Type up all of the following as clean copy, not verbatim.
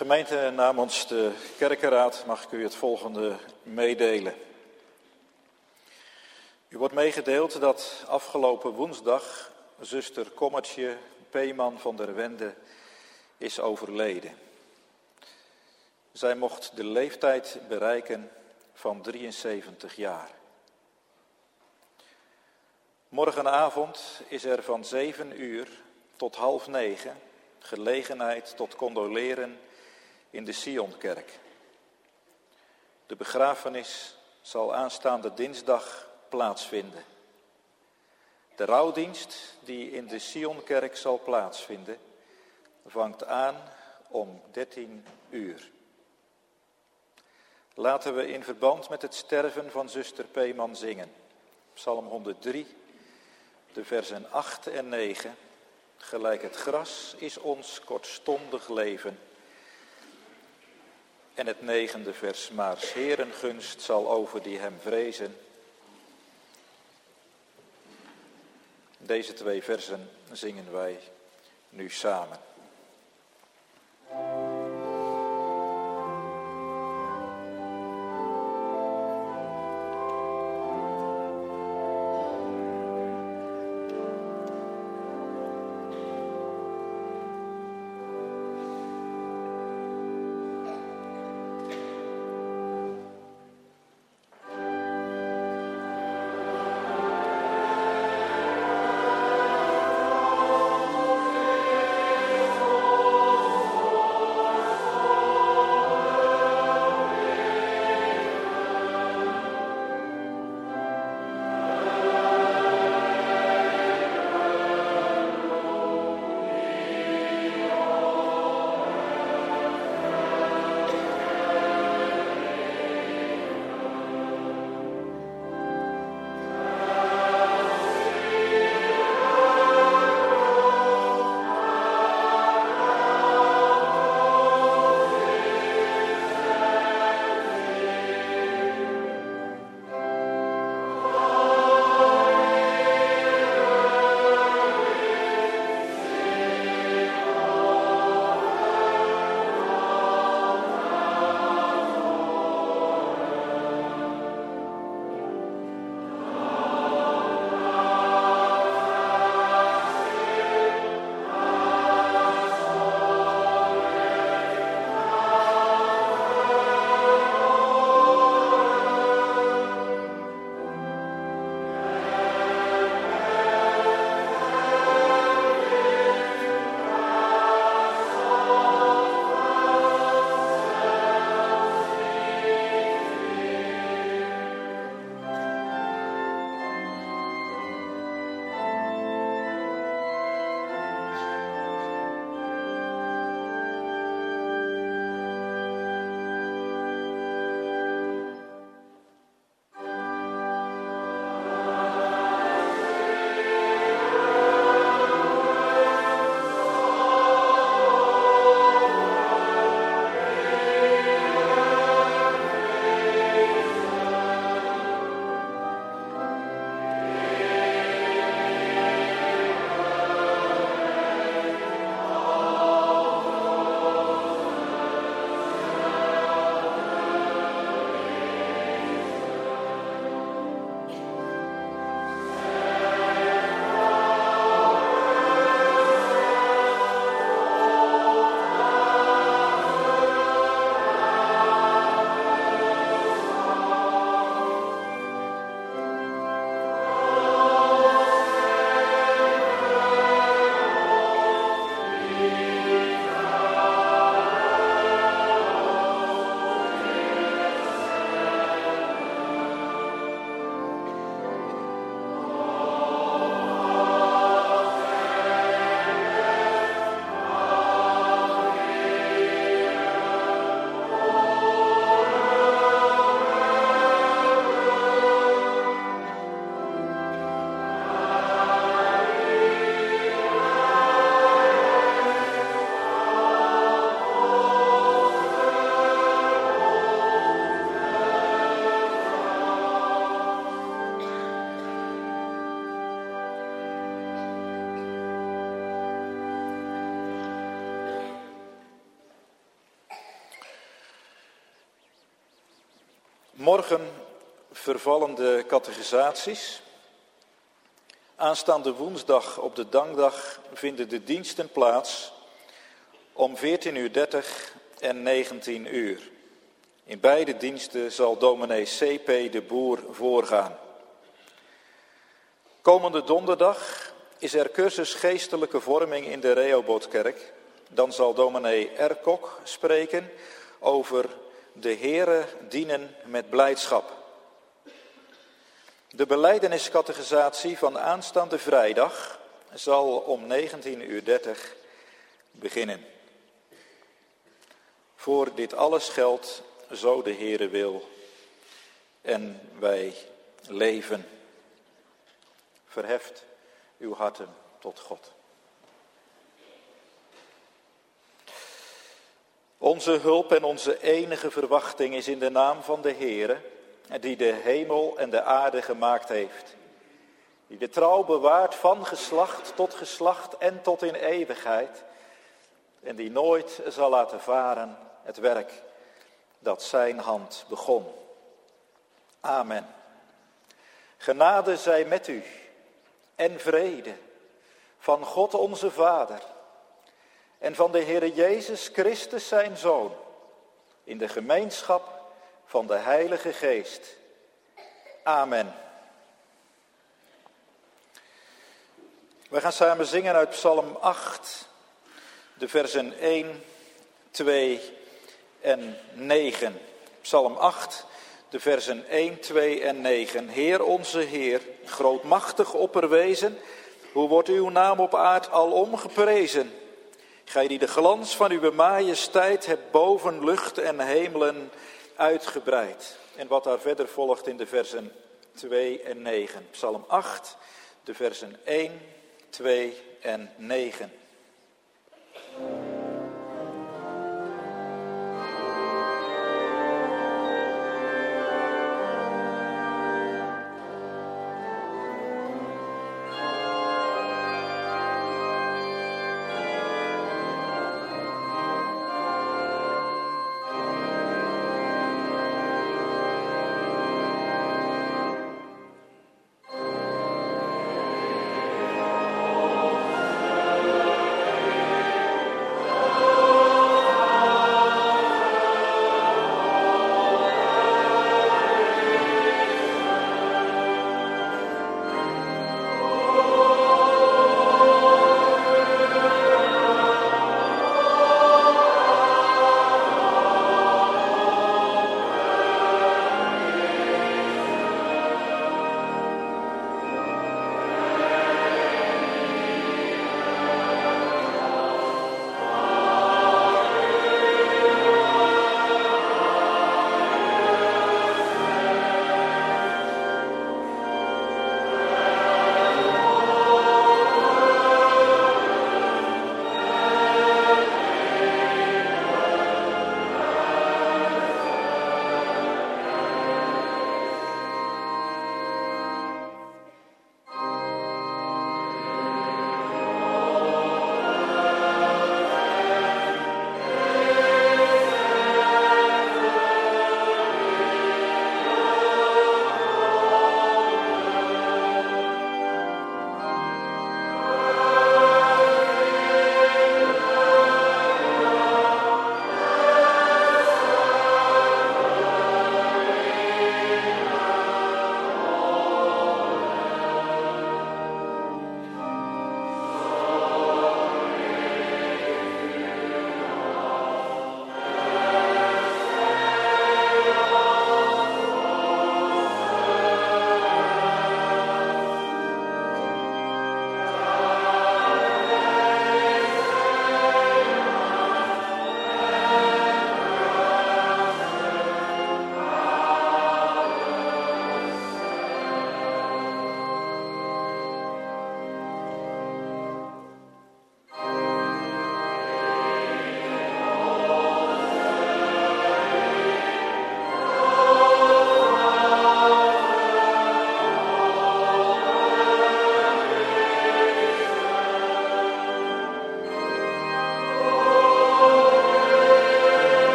Gemeente, namens de kerkenraad mag ik u het volgende meedelen. U wordt meegedeeld dat afgelopen woensdag zuster Kommertje Peeman van der Wende is overleden. Zij mocht de leeftijd bereiken van 73 jaar. Morgenavond is er van 7 uur tot 8:30 gelegenheid tot condoleren in de Sionkerk. De begrafenis zal aanstaande dinsdag plaatsvinden. De rouwdienst die in de Sionkerk zal plaatsvinden, vangt aan om 13 uur. Laten we in verband met het sterven van zuster Peeman zingen. Psalm 103, de versen 8 en 9. Gelijk het gras is ons kortstondig leven. En het 9e vers, maar 's Heeren gunst zal over die hem vrezen. Deze 2 versen zingen wij nu samen. Morgen vervallen de catechisaties. Aanstaande woensdag op de dankdag vinden de diensten plaats om 14:30 en 19 uur. In beide diensten zal dominee C.P. de Boer voorgaan. Komende donderdag is er cursus geestelijke vorming in de Rehobothkerk. Dan zal dominee Erkok spreken over de Here dienen met blijdschap. De belijdeniscatechisatie van aanstaande vrijdag zal om 19:30 beginnen. Voor dit alles geldt, zo de Heere wil, en wij leven. Verheft uw harten tot God. Onze hulp en onze enige verwachting is in de naam van de Heere, die de hemel en de aarde gemaakt heeft. Die de trouw bewaart van geslacht tot geslacht en tot in eeuwigheid. En die nooit zal laten varen het werk dat zijn hand begon. Amen. Genade zij met u en vrede van God onze Vader en van de Heere Jezus Christus zijn Zoon, in de gemeenschap van de Heilige Geest. Amen. We gaan samen zingen uit Psalm 8, de versen 1, 2 en 9. Psalm 8, de versen 1, 2 en 9. Heer onze Heer, grootmachtig opperwezen, hoe wordt uw naam op aard alom geprezen? Gij die de glans van uw majesteit hebt boven lucht en hemelen uitgebreid. En wat daar verder volgt in de versen 2 en 9. Psalm 8, de versen 1, 2 en 9.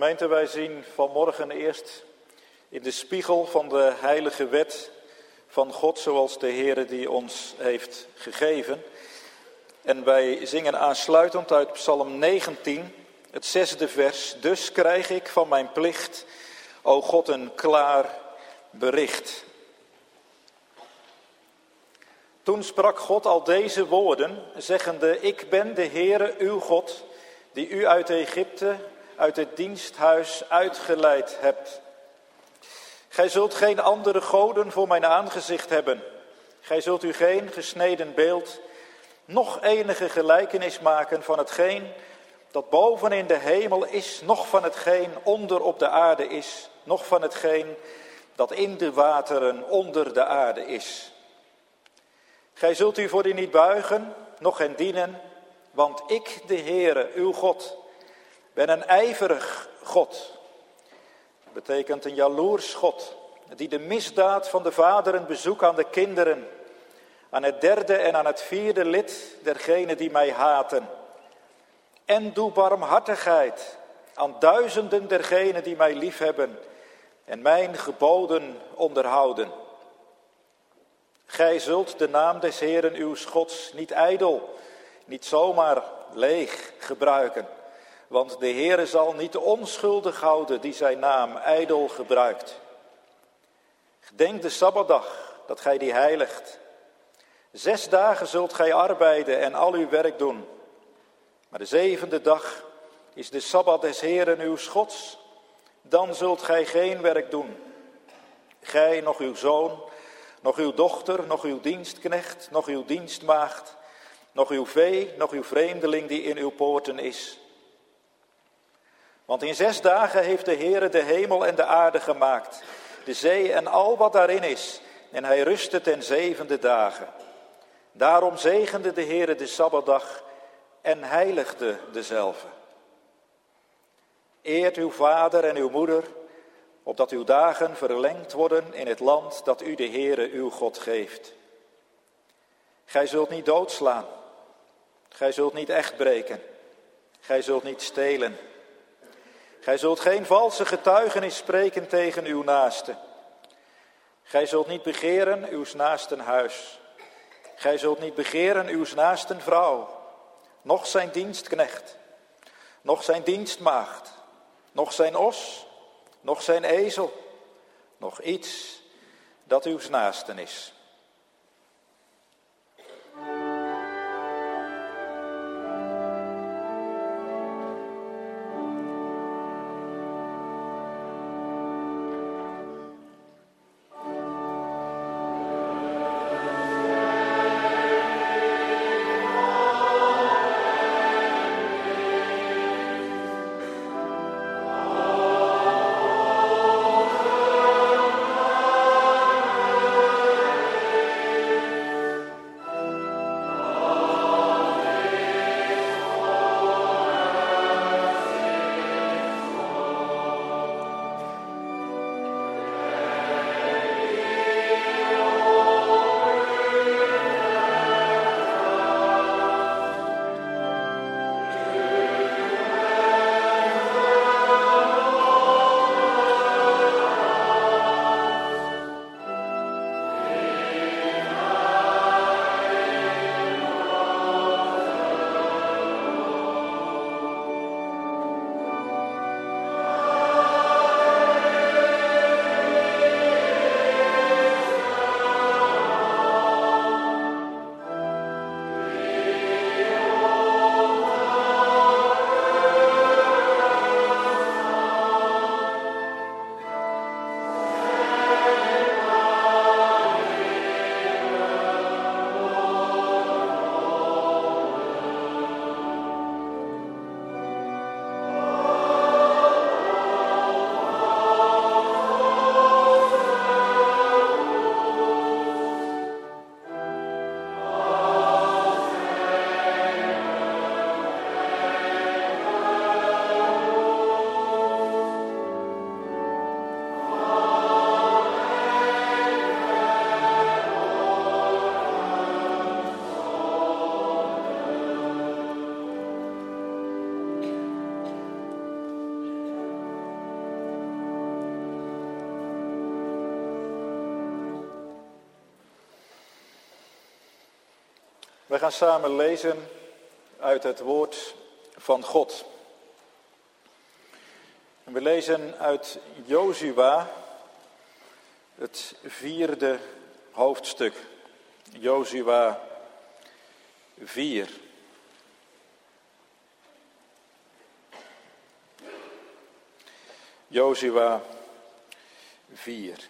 Gemeente, wij zien vanmorgen eerst in de spiegel van de heilige wet van God, zoals de Heere die ons heeft gegeven. En wij zingen aansluitend uit Psalm 19, het 6e vers. Dus krijg ik van mijn plicht, o God, een klaar bericht. Toen sprak God al deze woorden, zeggende: Ik ben de Heere uw God, die u uit Egypte, uit het diensthuis uitgeleid hebt. Gij zult geen andere goden voor mijn aangezicht hebben. Gij zult u geen gesneden beeld, noch enige gelijkenis maken van hetgeen dat boven in de hemel is, noch van hetgeen onder op de aarde is, noch van hetgeen dat in de wateren onder de aarde is. Gij zult u voor die niet buigen, noch hen dienen, want ik, de Heere, uw God, ben een ijverig God. Dat betekent een jaloers God, die de misdaad van de vaderen bezoekt aan de kinderen, aan het 3e en aan het 4e lid dergenen die mij haten. En doe barmhartigheid aan duizenden dergenen die mij liefhebben en mijn geboden onderhouden. Gij zult de naam des Heeren uws Gods niet ijdel, niet zomaar leeg gebruiken. Want de Heere zal niet onschuldig houden die zijn naam ijdel gebruikt. Gedenk de Sabbatdag, dat gij die heiligt. 6 dagen zult gij arbeiden en al uw werk doen. Maar de 7e dag is de Sabbat des Heeren uws Gods. Dan zult gij geen werk doen. Gij, nog uw zoon, nog uw dochter, nog uw dienstknecht, nog uw dienstmaagd, nog uw vee, nog uw vreemdeling die in uw poorten is. Want in 6 dagen heeft de Heere de hemel en de aarde gemaakt, de zee en al wat daarin is, en hij rustte ten 7e dagen. Daarom zegende de Heere de Sabbatdag en heiligde dezelve. Eert uw vader en uw moeder, opdat uw dagen verlengd worden in het land dat u de Heere uw God geeft. Gij zult niet doodslaan, gij zult niet echtbreken, gij zult niet stelen. Gij zult geen valse getuigenis spreken tegen uw naaste. Gij zult niet begeren uws naasten huis. Gij zult niet begeren uws naasten vrouw, noch zijn dienstknecht, noch zijn dienstmaagd, noch zijn os, noch zijn ezel, noch iets dat uws naasten is. We gaan samen lezen uit het woord van God. En we lezen uit Jozua, het 4e hoofdstuk. Jozua 4. Jozua 4.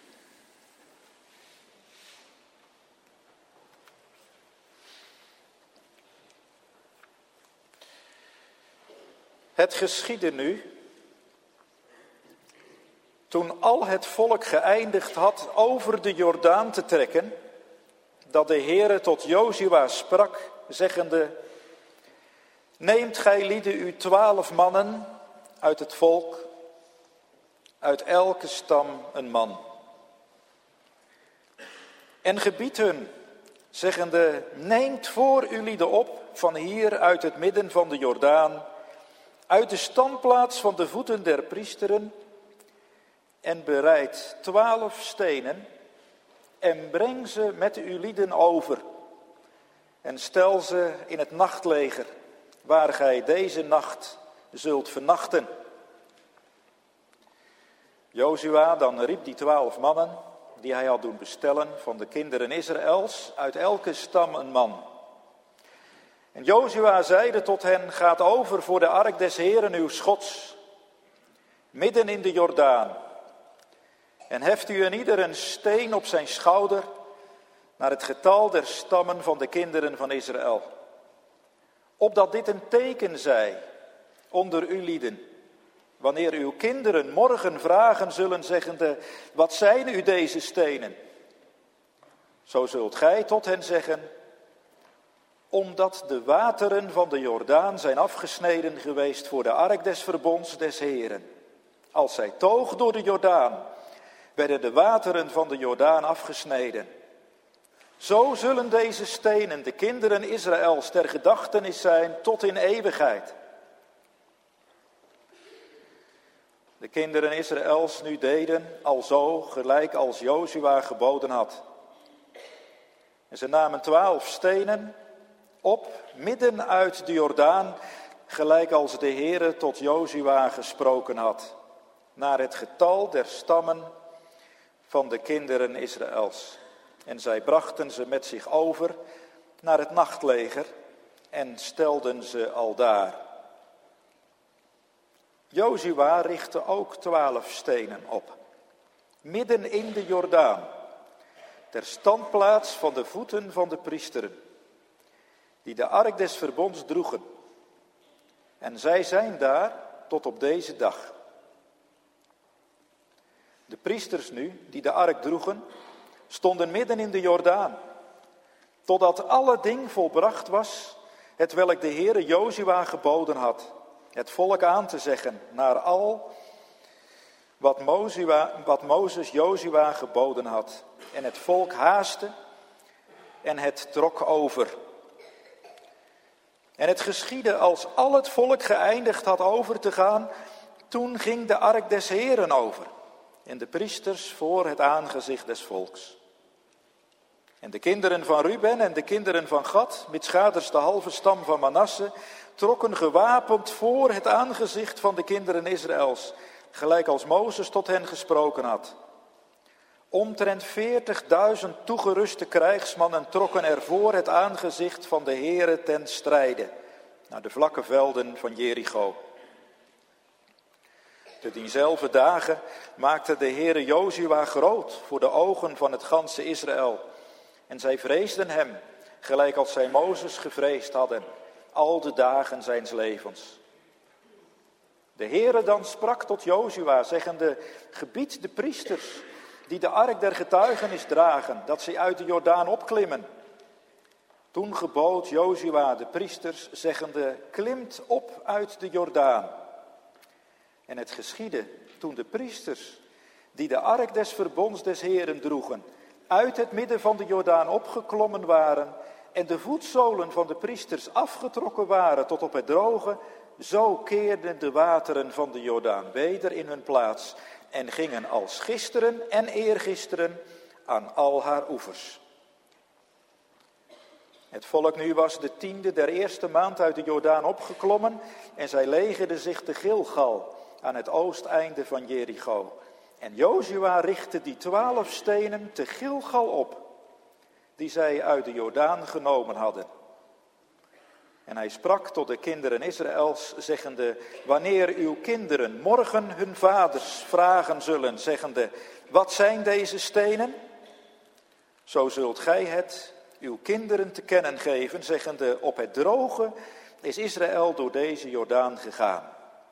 Het geschiedde nu, toen al het volk geëindigd had over de Jordaan te trekken, dat de Heere tot Jozua sprak, zeggende: Neemt gij lieden u 12 mannen uit het volk, uit elke stam een man. En gebiedt hun, zeggende: Neemt voor u lieden op, van hier uit het midden van de Jordaan, uit de standplaats van de voeten der priesteren, en bereid 12 stenen, en breng ze met uw lieden over, en stel ze in het nachtleger, waar gij deze nacht zult vernachten. Jozua dan riep die 12 mannen, die hij had doen bestellen van de kinderen Israëls, uit elke stam een man. En Jozua zeide tot hen: Gaat over voor de ark des Heeren uw Gods, midden in de Jordaan. En heft u een ieder een steen op zijn schouder, naar het getal der stammen van de kinderen van Israël. Opdat dit een teken zij onder uw lieden, wanneer uw kinderen morgen vragen zullen, zeggende: Wat zijn u deze stenen? Zo zult gij tot hen zeggen: Omdat de wateren van de Jordaan zijn afgesneden geweest voor de ark des verbonds des Heeren. Als zij toog door de Jordaan, werden de wateren van de Jordaan afgesneden. Zo zullen deze stenen de kinderen Israëls ter gedachtenis zijn tot in eeuwigheid. De kinderen Israëls nu deden alzo gelijk als Jozua geboden had. En ze namen 12 stenen op, midden uit de Jordaan, gelijk als de Heere tot Jozua gesproken had, naar het getal der stammen van de kinderen Israëls. En zij brachten ze met zich over naar het nachtleger en stelden ze aldaar. Jozua richtte ook 12 stenen op, midden in de Jordaan, ter standplaats van de voeten van de priesteren, die de ark des verbonds droegen. En zij zijn daar tot op deze dag. De priesters nu, die de ark droegen, stonden midden in de Jordaan, totdat alle ding volbracht was, hetwelk de Heere Jozua geboden had, het volk aan te zeggen, naar al wat Mozes Jozua geboden had. En het volk haastte en het trok over. En het geschiedde als al het volk geëindigd had over te gaan, toen ging de ark des Heeren over, en de priesters voor het aangezicht des volks. En de kinderen van Ruben en de kinderen van Gad, mitsgaders de halve stam van Manasse, trokken gewapend voor het aangezicht van de kinderen Israëls, gelijk als Mozes tot hen gesproken had. Omtrent 40.000 toegeruste krijgsmannen trokken er voor het aangezicht van de Heere ten strijde, naar de vlakke velden van Jericho. Te diezelfde dagen maakte de Heere Jozua groot voor de ogen van het ganse Israël. En zij vreesden hem, gelijk als zij Mozes gevreesd hadden, al de dagen zijns levens. De Heere dan sprak tot Jozua, zeggende: Gebied de priesters, die de ark der getuigenis dragen, dat zij uit de Jordaan opklimmen. Toen gebood Jozua de priesters, zeggende: Klimt op uit de Jordaan. En het geschiedde, toen de priesters, die de ark des verbonds des Heeren droegen, uit het midden van de Jordaan opgeklommen waren, en de voetzolen van de priesters afgetrokken waren tot op het droge, zo keerden de wateren van de Jordaan weder in hun plaats en gingen als gisteren en eergisteren aan al haar oevers. Het volk nu was de 10e der eerste maand uit de Jordaan opgeklommen en zij legerden zich te Gilgal aan het oosteinde van Jericho. En Jozua richtte die 12 stenen te Gilgal op, die zij uit de Jordaan genomen hadden. En hij sprak tot de kinderen Israëls, zeggende: wanneer uw kinderen morgen hun vaders vragen zullen, zeggende: wat zijn deze stenen? Zo zult gij het uw kinderen te kennen geven, zeggende: op het droge is Israël door deze Jordaan gegaan.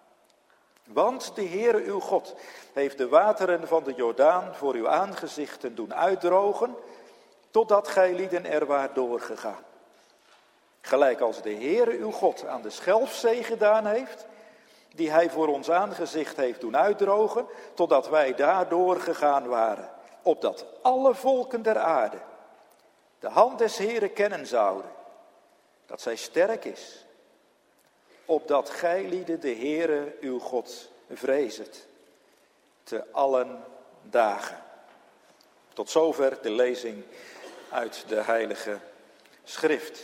Want de Heere uw God heeft de wateren van de Jordaan voor uw aangezichten doen uitdrogen, totdat gij lieden er waart doorgegaan. Gelijk als de Heere uw God aan de Schelfzee gedaan heeft, die hij voor ons aangezicht heeft doen uitdrogen, totdat wij daardoor gegaan waren, opdat alle volken der aarde de hand des Heere kennen zouden, dat zij sterk is, opdat gij lieden de Heere uw God vrezet, te allen dagen. Tot zover de lezing uit de Heilige Schrift.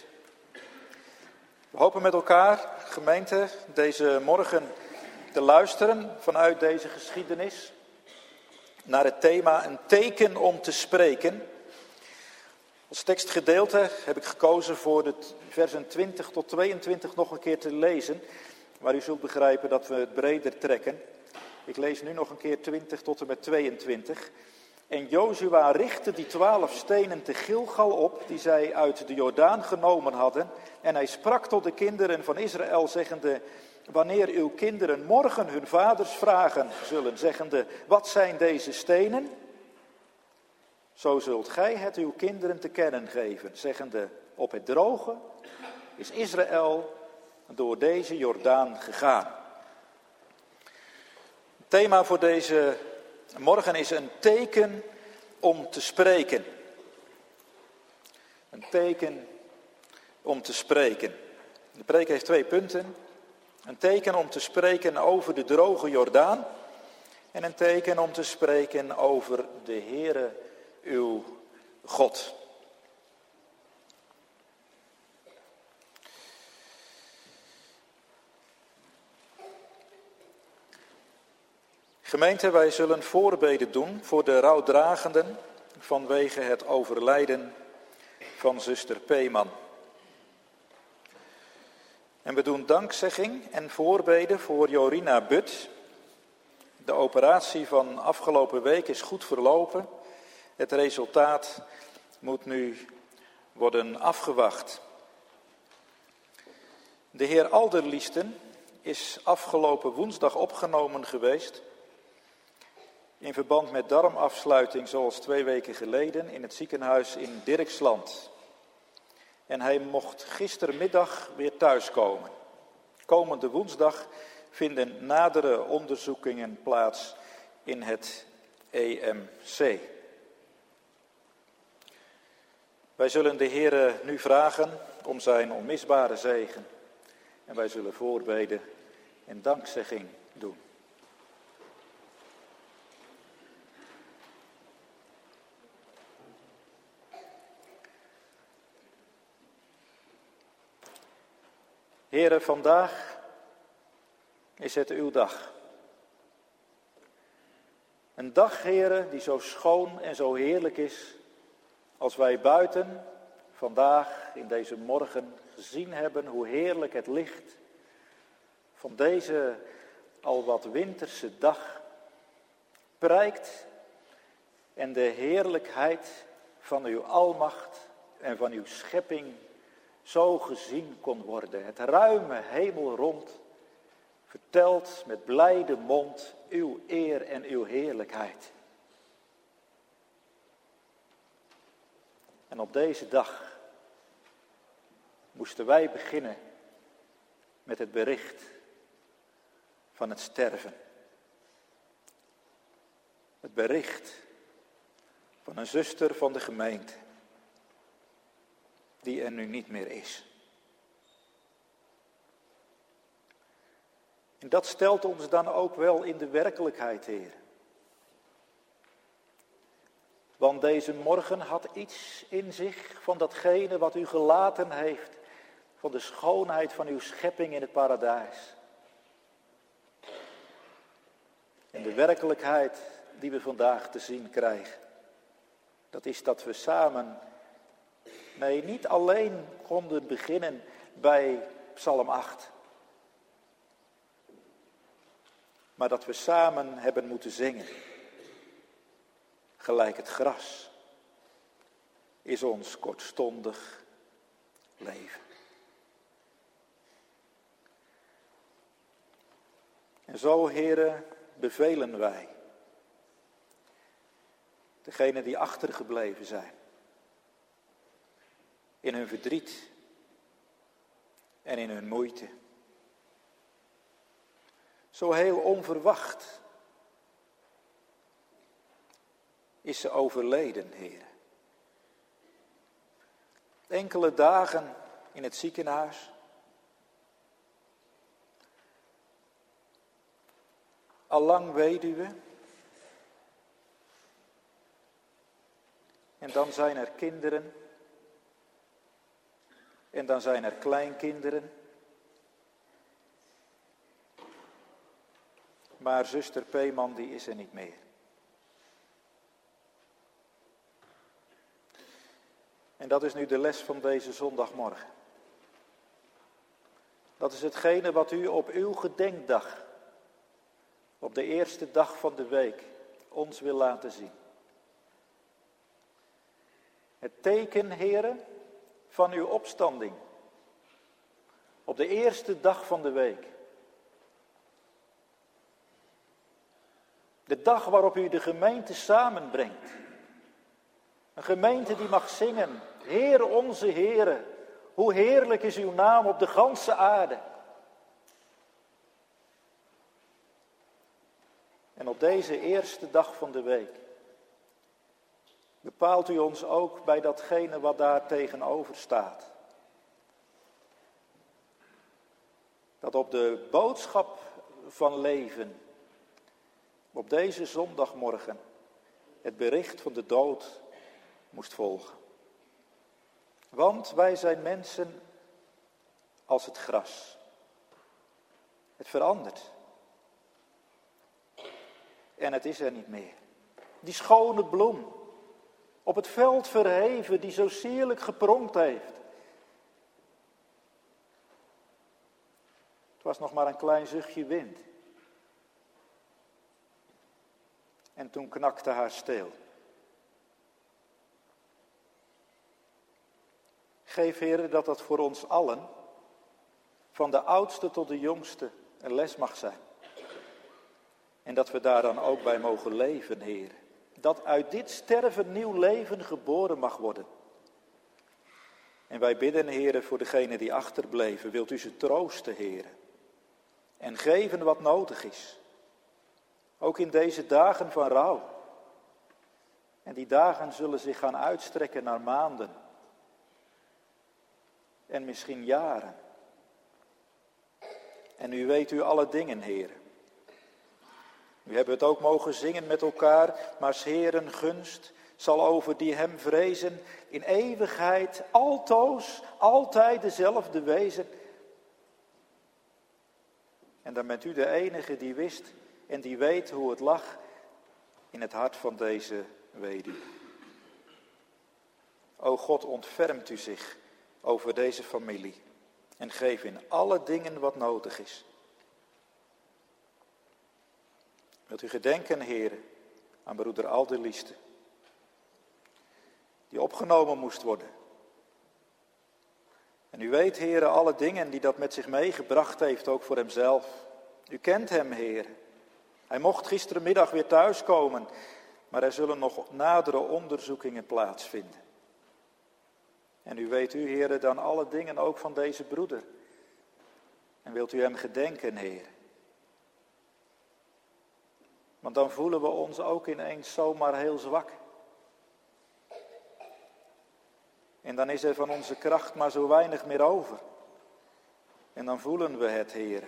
We hopen met elkaar, gemeente, deze morgen te luisteren vanuit deze geschiedenis naar het thema een teken om te spreken. Als tekstgedeelte heb ik gekozen voor de versen 20 tot 22 nog een keer te lezen, maar u zult begrijpen dat we het breder trekken. Ik lees nu nog een keer 20 tot en met 22. En Jozua richtte die 12 stenen te Gilgal op, die zij uit de Jordaan genomen hadden. En hij sprak tot de kinderen van Israël, zeggende: wanneer uw kinderen morgen hun vaders vragen zullen, zeggende: wat zijn deze stenen? Zo zult gij het uw kinderen te kennen geven, zeggende: op het droge is Israël door deze Jordaan gegaan. Het thema voor deze morgen is een teken om te spreken. Een teken om te spreken. De preek heeft 2 punten. Een teken om te spreken over de droge Jordaan. En een teken om te spreken over de Heere uw God. Gemeente, wij zullen voorbeden doen voor de rouwdragenden vanwege het overlijden van zuster Peeman. En we doen dankzegging en voorbeden voor Jorina But. De operatie van afgelopen week is goed verlopen. Het resultaat moet nu worden afgewacht. De heer Alderliesten is afgelopen woensdag opgenomen geweest in verband met darmafsluiting, zoals 2 weken geleden, in het ziekenhuis in Dirksland. En hij mocht gistermiddag weer thuiskomen. Komende woensdag vinden nadere onderzoekingen plaats in het EMC. Wij zullen de Heere nu vragen om zijn onmisbare zegen. En wij zullen voorbeden en dankzegging doen. Heere, vandaag is het uw dag. Een dag, Heere, die zo schoon en zo heerlijk is, als wij buiten vandaag in deze morgen gezien hebben hoe heerlijk het licht van deze al wat winterse dag prijkt en de heerlijkheid van uw almacht en van uw schepping zo gezien kon worden. Het ruime hemelrond vertelt met blijde mond uw eer en uw heerlijkheid. En op deze dag moesten wij beginnen met het bericht van het sterven. Het bericht van een zuster van de gemeente, die er nu niet meer is. En dat stelt ons dan ook wel in de werkelijkheid, Heer. Want deze morgen had iets in zich van datgene wat u gelaten heeft, van de schoonheid van uw schepping in het paradijs. En de werkelijkheid die we vandaag te zien krijgen, dat is dat we samen, niet alleen konden beginnen bij Psalm 8. Maar dat we samen hebben moeten zingen. Gelijk het gras is ons kortstondig leven. En zo, Heere, bevelen wij degenen die achtergebleven zijn. In hun verdriet en in hun moeite. Zo heel onverwacht is ze overleden, Heer. Enkele dagen in het ziekenhuis. Allang weduwe. En dan zijn er kinderen. En dan zijn er kleinkinderen. Maar zuster Peeman, die is er niet meer. En dat is nu de les van deze zondagmorgen. Dat is hetgene wat u op uw gedenkdag, op de eerste dag van de week, ons wil laten zien. Het teken, Heere, van uw opstanding. Op de eerste dag van de week. De dag waarop u de gemeente samenbrengt. Een gemeente die mag zingen. Heer onze Heere, hoe heerlijk is uw naam op de ganse aarde. En op deze eerste dag van de week bepaalt u ons ook bij datgene wat daar tegenover staat. Dat op de boodschap van leven, op deze zondagmorgen, het bericht van de dood moest volgen. Want wij zijn mensen als het gras. Het verandert. En het is er niet meer. Die schone bloem, op het veld verheven, die zo sierlijk gepronkt heeft. Het was nog maar een klein zuchtje wind. En toen knakte haar steel. Geef, Heere, dat dat voor ons allen, van de oudste tot de jongste, een les mag zijn. En dat we daar dan ook bij mogen leven, Heere. Dat uit dit sterven nieuw leven geboren mag worden. En wij bidden, Heere, voor degenen die achterbleven. Wilt u ze troosten, Heere. En geven wat nodig is. Ook in deze dagen van rouw. En die dagen zullen zich gaan uitstrekken naar maanden. En misschien jaren. En u weet u alle dingen, Heere. Nu hebben we het ook mogen zingen met elkaar, maar 's Heeren gunst zal over die hem vrezen in eeuwigheid altoos, altijd dezelfde wezen. En dan bent u de enige die wist en die weet hoe het lag in het hart van deze weduwe. O God, ontfermt u zich over deze familie en geef in alle dingen wat nodig is. Wilt u gedenken, Heere, aan broeder Aldelieste, die opgenomen moest worden. En u weet, Heere, alle dingen die dat met zich meegebracht heeft, ook voor hemzelf. U kent hem, Heere. Hij mocht gisterenmiddag weer thuiskomen, maar er zullen nog nadere onderzoekingen plaatsvinden. En u weet, u, Heere, dan alle dingen ook van deze broeder. En wilt u hem gedenken, Heere. Want dan voelen we ons ook ineens zomaar heel zwak. En dan is er van onze kracht maar zo weinig meer over. En dan voelen we het, Heere.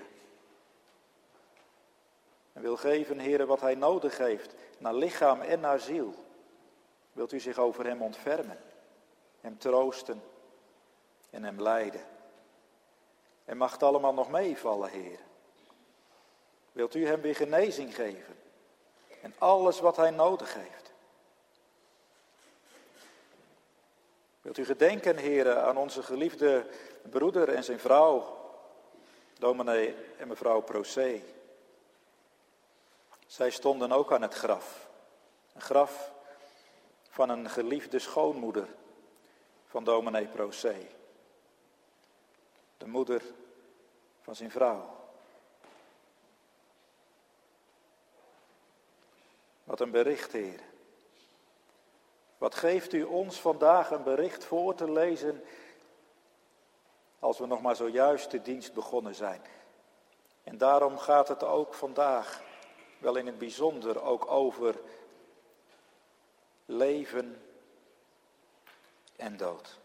En wil geven, Heere, wat hij nodig heeft, naar lichaam en naar ziel. Wilt u zich over hem ontfermen, hem troosten en hem leiden? En mag het allemaal nog meevallen, Heer? Wilt u hem weer genezing geven en alles wat hij nodig heeft? Wilt u gedenken, Heer, aan onze geliefde broeder en zijn vrouw, dominee en mevrouw Procé. Zij stonden ook aan het graf. Een graf van een geliefde schoonmoeder van dominee Procé. De moeder van zijn vrouw. Wat een bericht, Heer. Wat geeft u ons vandaag een bericht voor te lezen als we nog maar zojuist de dienst begonnen zijn. En daarom gaat het ook vandaag, wel in het bijzonder, ook over leven en dood.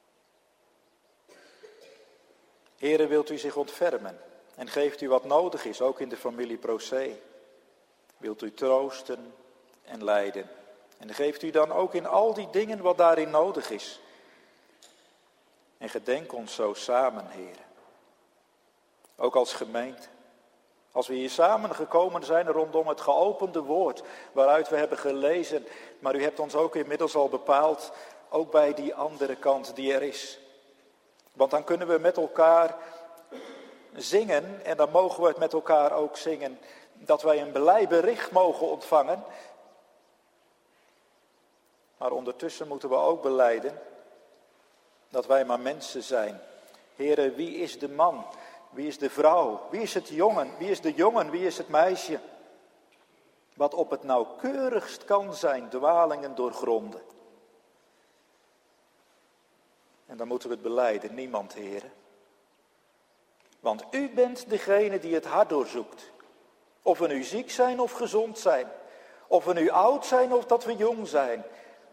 Heere, wilt u zich ontfermen en geeft u wat nodig is, ook in de familie Procé. Wilt u troosten en leiden. En geeft u dan ook in al die dingen wat daarin nodig is. En gedenk ons zo samen, Heer. Ook als gemeente. Als we hier samen gekomen zijn rondom het geopende woord waaruit we hebben gelezen. Maar u hebt ons ook inmiddels al bepaald, ook bij die andere kant die er is. Want dan kunnen we met elkaar zingen en dan mogen we het met elkaar ook zingen. Dat wij een blij bericht mogen ontvangen. Maar ondertussen moeten we ook belijden dat wij maar mensen zijn. Heere, wie is de man? Wie is de vrouw? Wie is het jongen? Wie is de jongen? Wie is het meisje? Wat op het nauwkeurigst kan zijn, dwalingen doorgronden. En dan moeten we het belijden, niemand, Heere. Want u bent degene die het hart doorzoekt. Of we nu ziek zijn of gezond zijn. Of we nu oud zijn of dat we jong zijn.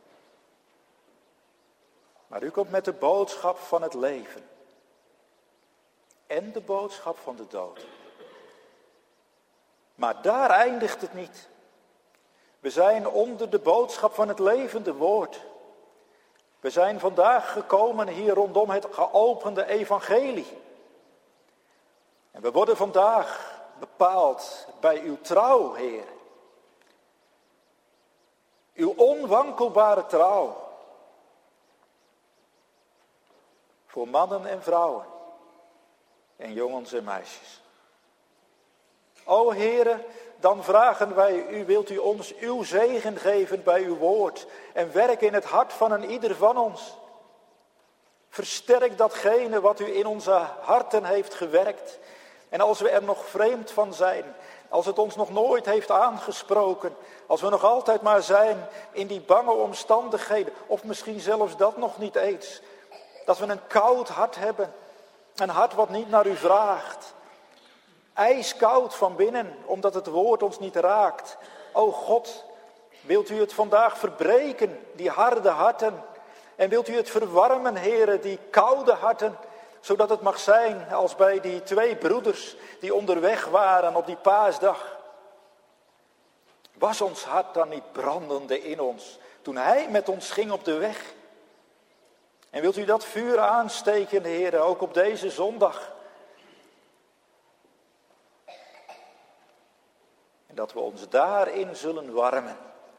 Maar u komt met de boodschap van het leven. En de boodschap van de dood. Maar daar eindigt het niet. We zijn onder de boodschap van het levende woord. We zijn vandaag gekomen hier rondom het geopende evangelie. En we worden vandaag bepaald bij uw trouw, Heer. Uw onwankelbare trouw. Voor mannen en vrouwen. En jongens en meisjes. O Heere, dan vragen wij u, wilt u ons uw zegen geven bij uw woord. En werk in het hart van een ieder van ons. Versterk datgene wat u in onze harten heeft gewerkt. En als we er nog vreemd van zijn, als het ons nog nooit heeft aangesproken, als we nog altijd maar zijn in die bange omstandigheden, of misschien zelfs dat nog niet eens, dat we een koud hart hebben, een hart wat niet naar u vraagt, ijskoud van binnen, omdat het woord ons niet raakt. O God, wilt u het vandaag verbreken, die harde harten, en wilt u het verwarmen, Heere, die koude harten, zodat het mag zijn als bij die 2 broeders die onderweg waren op die paasdag. Was ons hart dan niet brandende in ons toen hij met ons ging op de weg? En wilt u dat vuur aansteken, Heere, ook op deze zondag? En dat we ons daarin zullen warmen.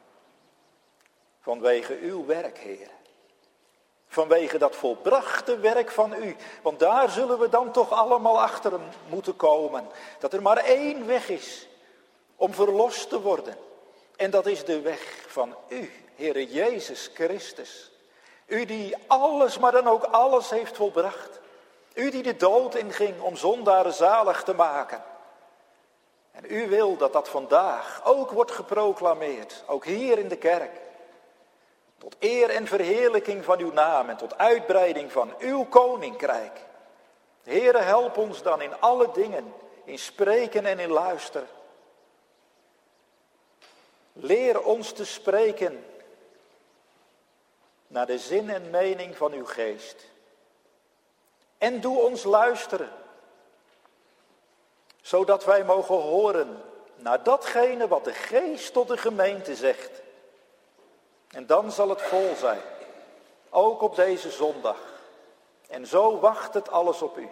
Vanwege uw werk, Heere. Vanwege dat volbrachte werk van u. Want daar zullen we dan toch allemaal achter moeten komen. Dat er maar één weg is om verlost te worden. En dat is de weg van u, Heere Jezus Christus. U die alles, maar dan ook alles heeft volbracht. U die de dood inging om zondaren zalig te maken. En u wil dat dat vandaag ook wordt geproclameerd. Ook hier in de kerk. Tot eer en verheerlijking van uw naam en tot uitbreiding van uw koninkrijk. Heere, help ons dan in alle dingen, in spreken en in luisteren. Leer ons te spreken naar de zin en mening van uw geest. En doe ons luisteren, zodat wij mogen horen naar datgene wat de geest tot de gemeente zegt. En dan zal het vol zijn, ook op deze zondag. En zo wacht het alles op u.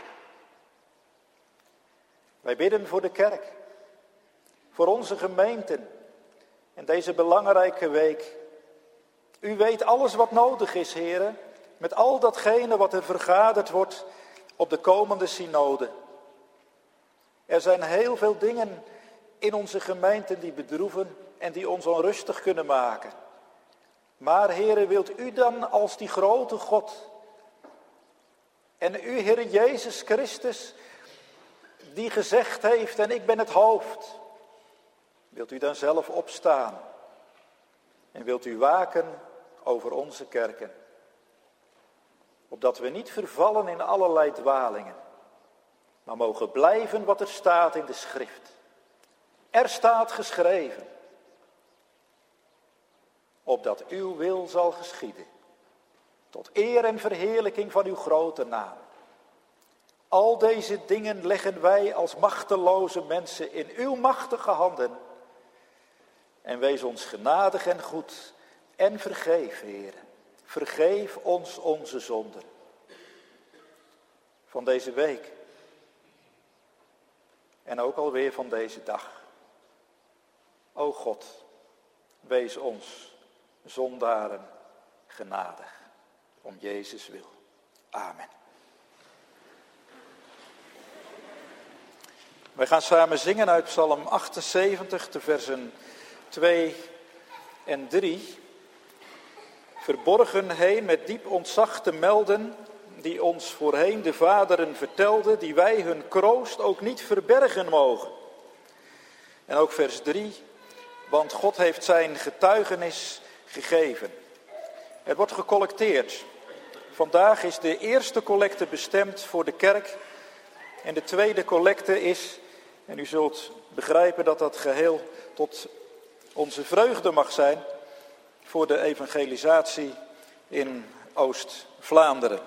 Wij bidden voor de kerk, voor onze gemeenten en deze belangrijke week. U weet alles wat nodig is, heren, met al datgene wat er vergaderd wordt op de komende synode. Er zijn heel veel dingen in onze gemeenten die bedroeven en die ons onrustig kunnen maken. Maar, heren, wilt u dan als die grote God en u, Heere Jezus Christus, die gezegd heeft, en ik ben het hoofd, wilt u dan zelf opstaan en wilt u waken over onze kerken, opdat we niet vervallen in allerlei dwalingen, maar mogen blijven wat er staat in de schrift. Er staat geschreven, opdat uw wil zal geschieden, tot eer en verheerlijking van uw grote naam. Al deze dingen leggen wij als machteloze mensen in uw machtige handen. En wees ons genadig en goed en vergeef, Heer. Vergeef ons onze zonden. Van deze week. En ook alweer van deze dag. O God, wees ons zondaren genadig. Om Jezus wil. Amen. Wij gaan samen zingen uit Psalm 78, de versen 2 en 3. Verborgen heen met diep ontzag te melden, die ons voorheen de vaderen vertelden, die wij hun kroost ook niet verbergen mogen. En ook vers 3, want God heeft zijn getuigenis gegeven. Er wordt gecollecteerd. Vandaag is de eerste collecte bestemd voor de kerk en de tweede collecte is, en u zult begrijpen dat dat geheel tot onze vreugde mag zijn, voor de evangelisatie in Oost-Vlaanderen.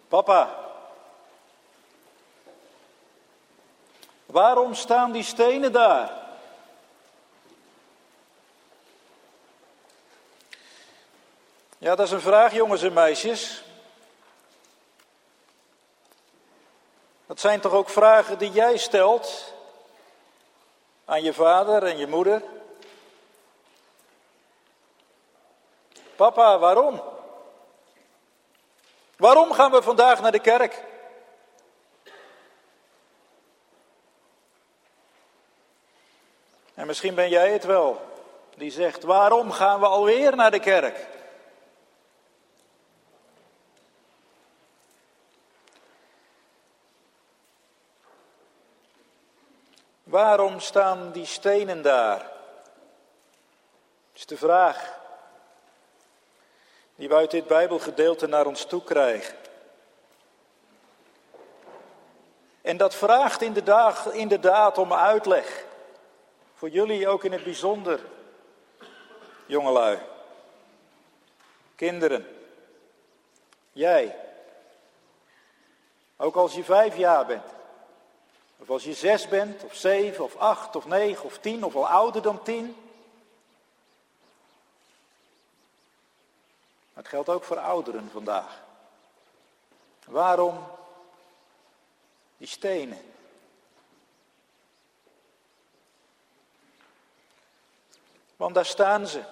Papa, waarom staan die stenen daar? Ja, dat is een vraag, jongens en meisjes. Dat zijn toch ook vragen die jij stelt aan je vader en je moeder? Papa, waarom? Waarom gaan we vandaag naar de kerk? En misschien ben jij het wel, die zegt, waarom gaan we alweer naar de kerk? Waarom staan die stenen daar? Dat is de vraag die we uit dit Bijbelgedeelte naar ons toe krijgen. En dat vraagt inderdaad om uitleg. Voor jullie ook in het bijzonder, jongelui, kinderen, jij. Ook als je 5 jaar bent. Of als je 6 bent, of 7, of 8, of 9, of 10, of al ouder dan 10. Maar het geldt ook voor ouderen vandaag. Waarom die stenen? Want daar staan ze.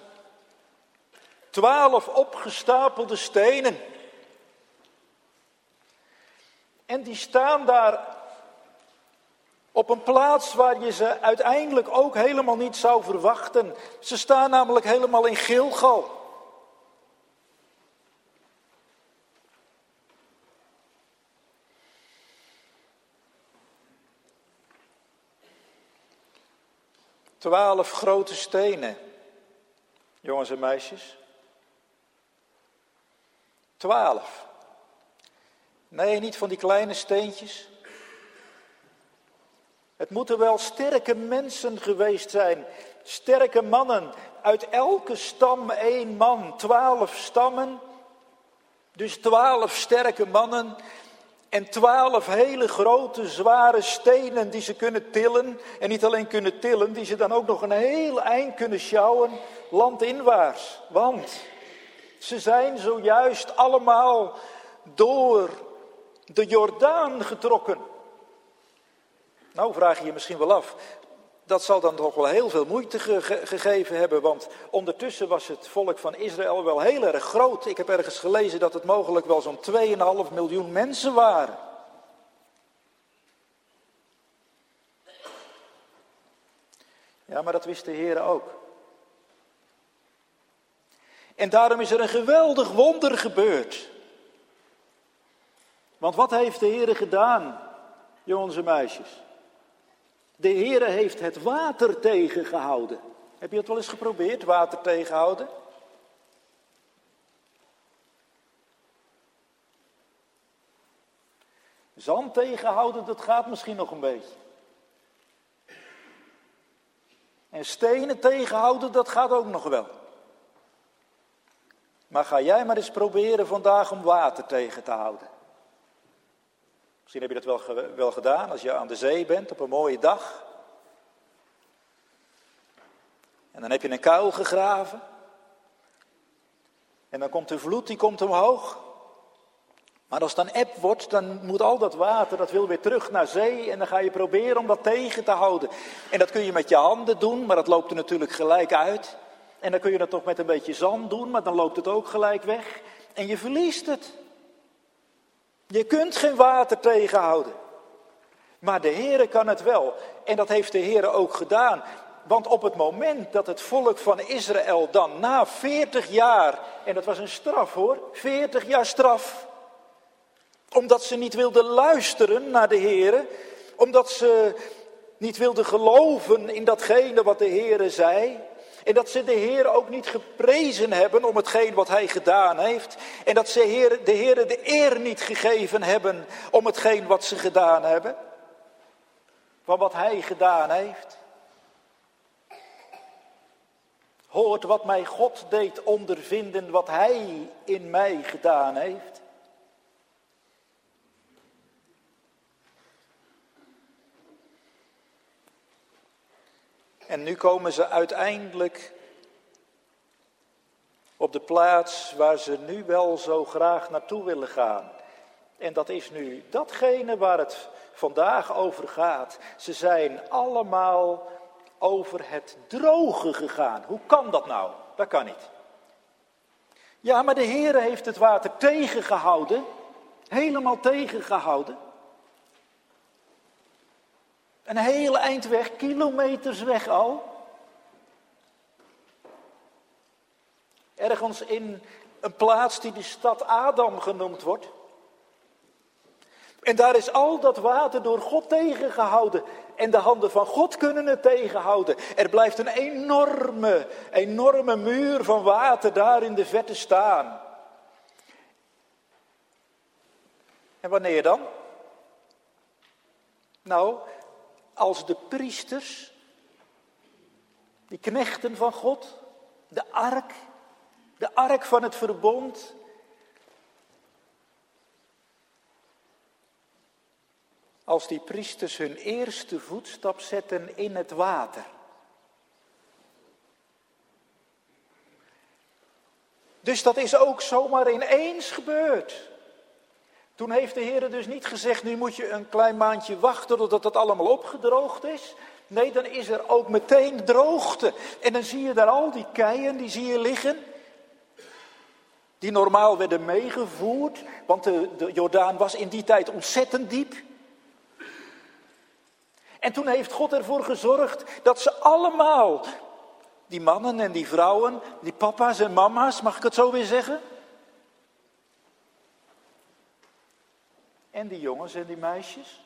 12 opgestapelde stenen. En die staan daar op een plaats waar je ze uiteindelijk ook helemaal niet zou verwachten. Ze staan namelijk helemaal in Gilgal. Twaalf grote stenen, jongens en meisjes. 12. Nee, niet van die kleine steentjes. Het moeten wel sterke mensen geweest zijn. Sterke mannen. Uit elke stam 1 man. 12 stammen. Dus 12 sterke mannen. En 12 hele grote, zware stenen die ze kunnen tillen. En niet alleen kunnen tillen, die ze dan ook nog een heel eind kunnen sjouwen landinwaarts. Want ze zijn zojuist allemaal door de Jordaan getrokken. Nou, vraag je je misschien wel af. Dat zal dan toch wel heel veel moeite gegeven hebben, want ondertussen was het volk van Israël wel heel erg groot. Ik heb ergens gelezen dat het mogelijk wel zo'n 2,5 miljoen mensen waren. Ja, maar dat wist de Heer ook. En daarom is er een geweldig wonder gebeurd. Want wat heeft de Heer gedaan, jongens en meisjes? De Heere heeft het water tegengehouden. Heb je het wel eens geprobeerd, water tegenhouden? Zand tegenhouden, dat gaat misschien nog een beetje. En stenen tegenhouden, dat gaat ook nog wel. Maar ga jij maar eens proberen vandaag om water tegen te houden. Misschien heb je dat wel gedaan als je aan de zee bent op een mooie dag. En dan heb je een kuil gegraven. En dan komt de vloed, die komt omhoog. Maar als het dan eb wordt, dan moet al dat water, dat wil weer terug naar zee. En dan ga je proberen om dat tegen te houden. En dat kun je met je handen doen, maar dat loopt er natuurlijk gelijk uit. En dan kun je dat toch met een beetje zand doen, maar dan loopt het ook gelijk weg. En je verliest het. Je kunt geen water tegenhouden. Maar de Heere kan het wel. En dat heeft de Heere ook gedaan. Want op het moment dat het volk van Israël dan na 40 jaar... en dat was een straf hoor, 40 jaar straf. Omdat ze niet wilden luisteren naar de Heere. Omdat ze niet wilden geloven in datgene wat de Heere zei. En dat ze de Heer ook niet geprezen hebben om hetgeen wat hij gedaan heeft. En dat ze de Heer de eer niet gegeven hebben om hetgeen wat ze gedaan hebben. Van wat hij gedaan heeft. Hoort wat mij God deed ondervinden, wat hij in mij gedaan heeft. En nu komen ze uiteindelijk op de plaats waar ze nu wel zo graag naartoe willen gaan. En dat is nu datgene waar het vandaag over gaat. Ze zijn allemaal over het droge gegaan. Hoe kan dat nou? Dat kan niet. Ja, maar de Heere heeft het water tegengehouden. Helemaal tegengehouden. Een heel eind weg, kilometers weg al. Ergens in een plaats die de stad Adam genoemd wordt. En daar is al dat water door God tegengehouden. En de handen van God kunnen het tegenhouden. Er blijft een enorme muur van water daar in de verte staan. En wanneer dan? Nou, als de priesters, die knechten van God, de ark van het verbond, als die priesters hun eerste voetstap zetten in het water. Dus dat is ook zomaar ineens gebeurd. Toen heeft de Heer dus niet gezegd, nu moet je een klein maandje wachten totdat het allemaal opgedroogd is. Nee, dan is er ook meteen droogte. En dan zie je daar al die keien, die zie je liggen. Die normaal werden meegevoerd, want de Jordaan was in die tijd ontzettend diep. En toen heeft God ervoor gezorgd dat ze allemaal, die mannen en die vrouwen, die papa's en mama's, mag ik het zo weer zeggen? En die jongens en die meisjes,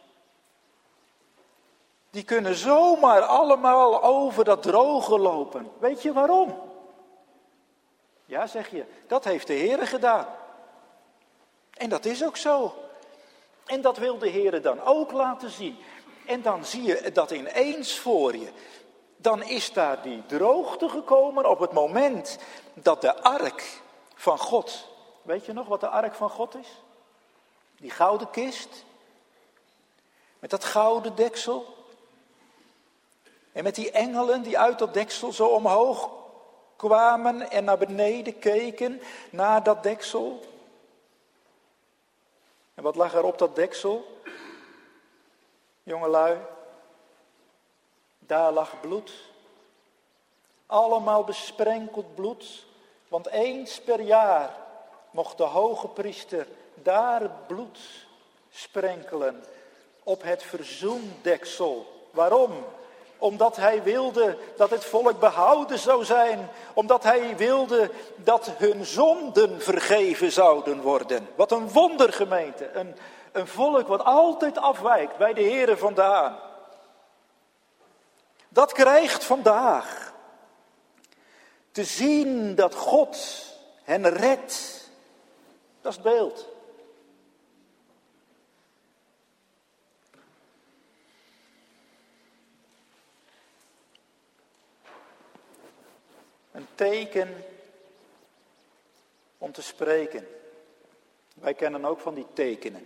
die kunnen zomaar allemaal over dat droge lopen. Weet je waarom? Ja, zeg je, dat heeft de Heere gedaan. En dat is ook zo. En dat wil de Heere dan ook laten zien. En dan zie je dat ineens voor je. Dan is daar die droogte gekomen op het moment dat de ark van God. Weet je nog wat de ark van God is? Die gouden kist. Met dat gouden deksel. En met die engelen die uit dat deksel zo omhoog kwamen en naar beneden keken naar dat deksel. En wat lag er op dat deksel? Jongelui, daar lag bloed. Allemaal besprenkeld bloed. Want eens per jaar mocht de hoge priester daar het bloed sprenkelen op het verzoendeksel. Waarom? Omdat hij wilde dat het volk behouden zou zijn. Omdat hij wilde dat hun zonden vergeven zouden worden. Wat een wonder, gemeente. Een volk wat altijd afwijkt bij de Heere vandaan. Dat krijgt vandaag te zien dat God hen redt. Dat is het beeld. Een teken om te spreken. Wij kennen ook van die tekenen.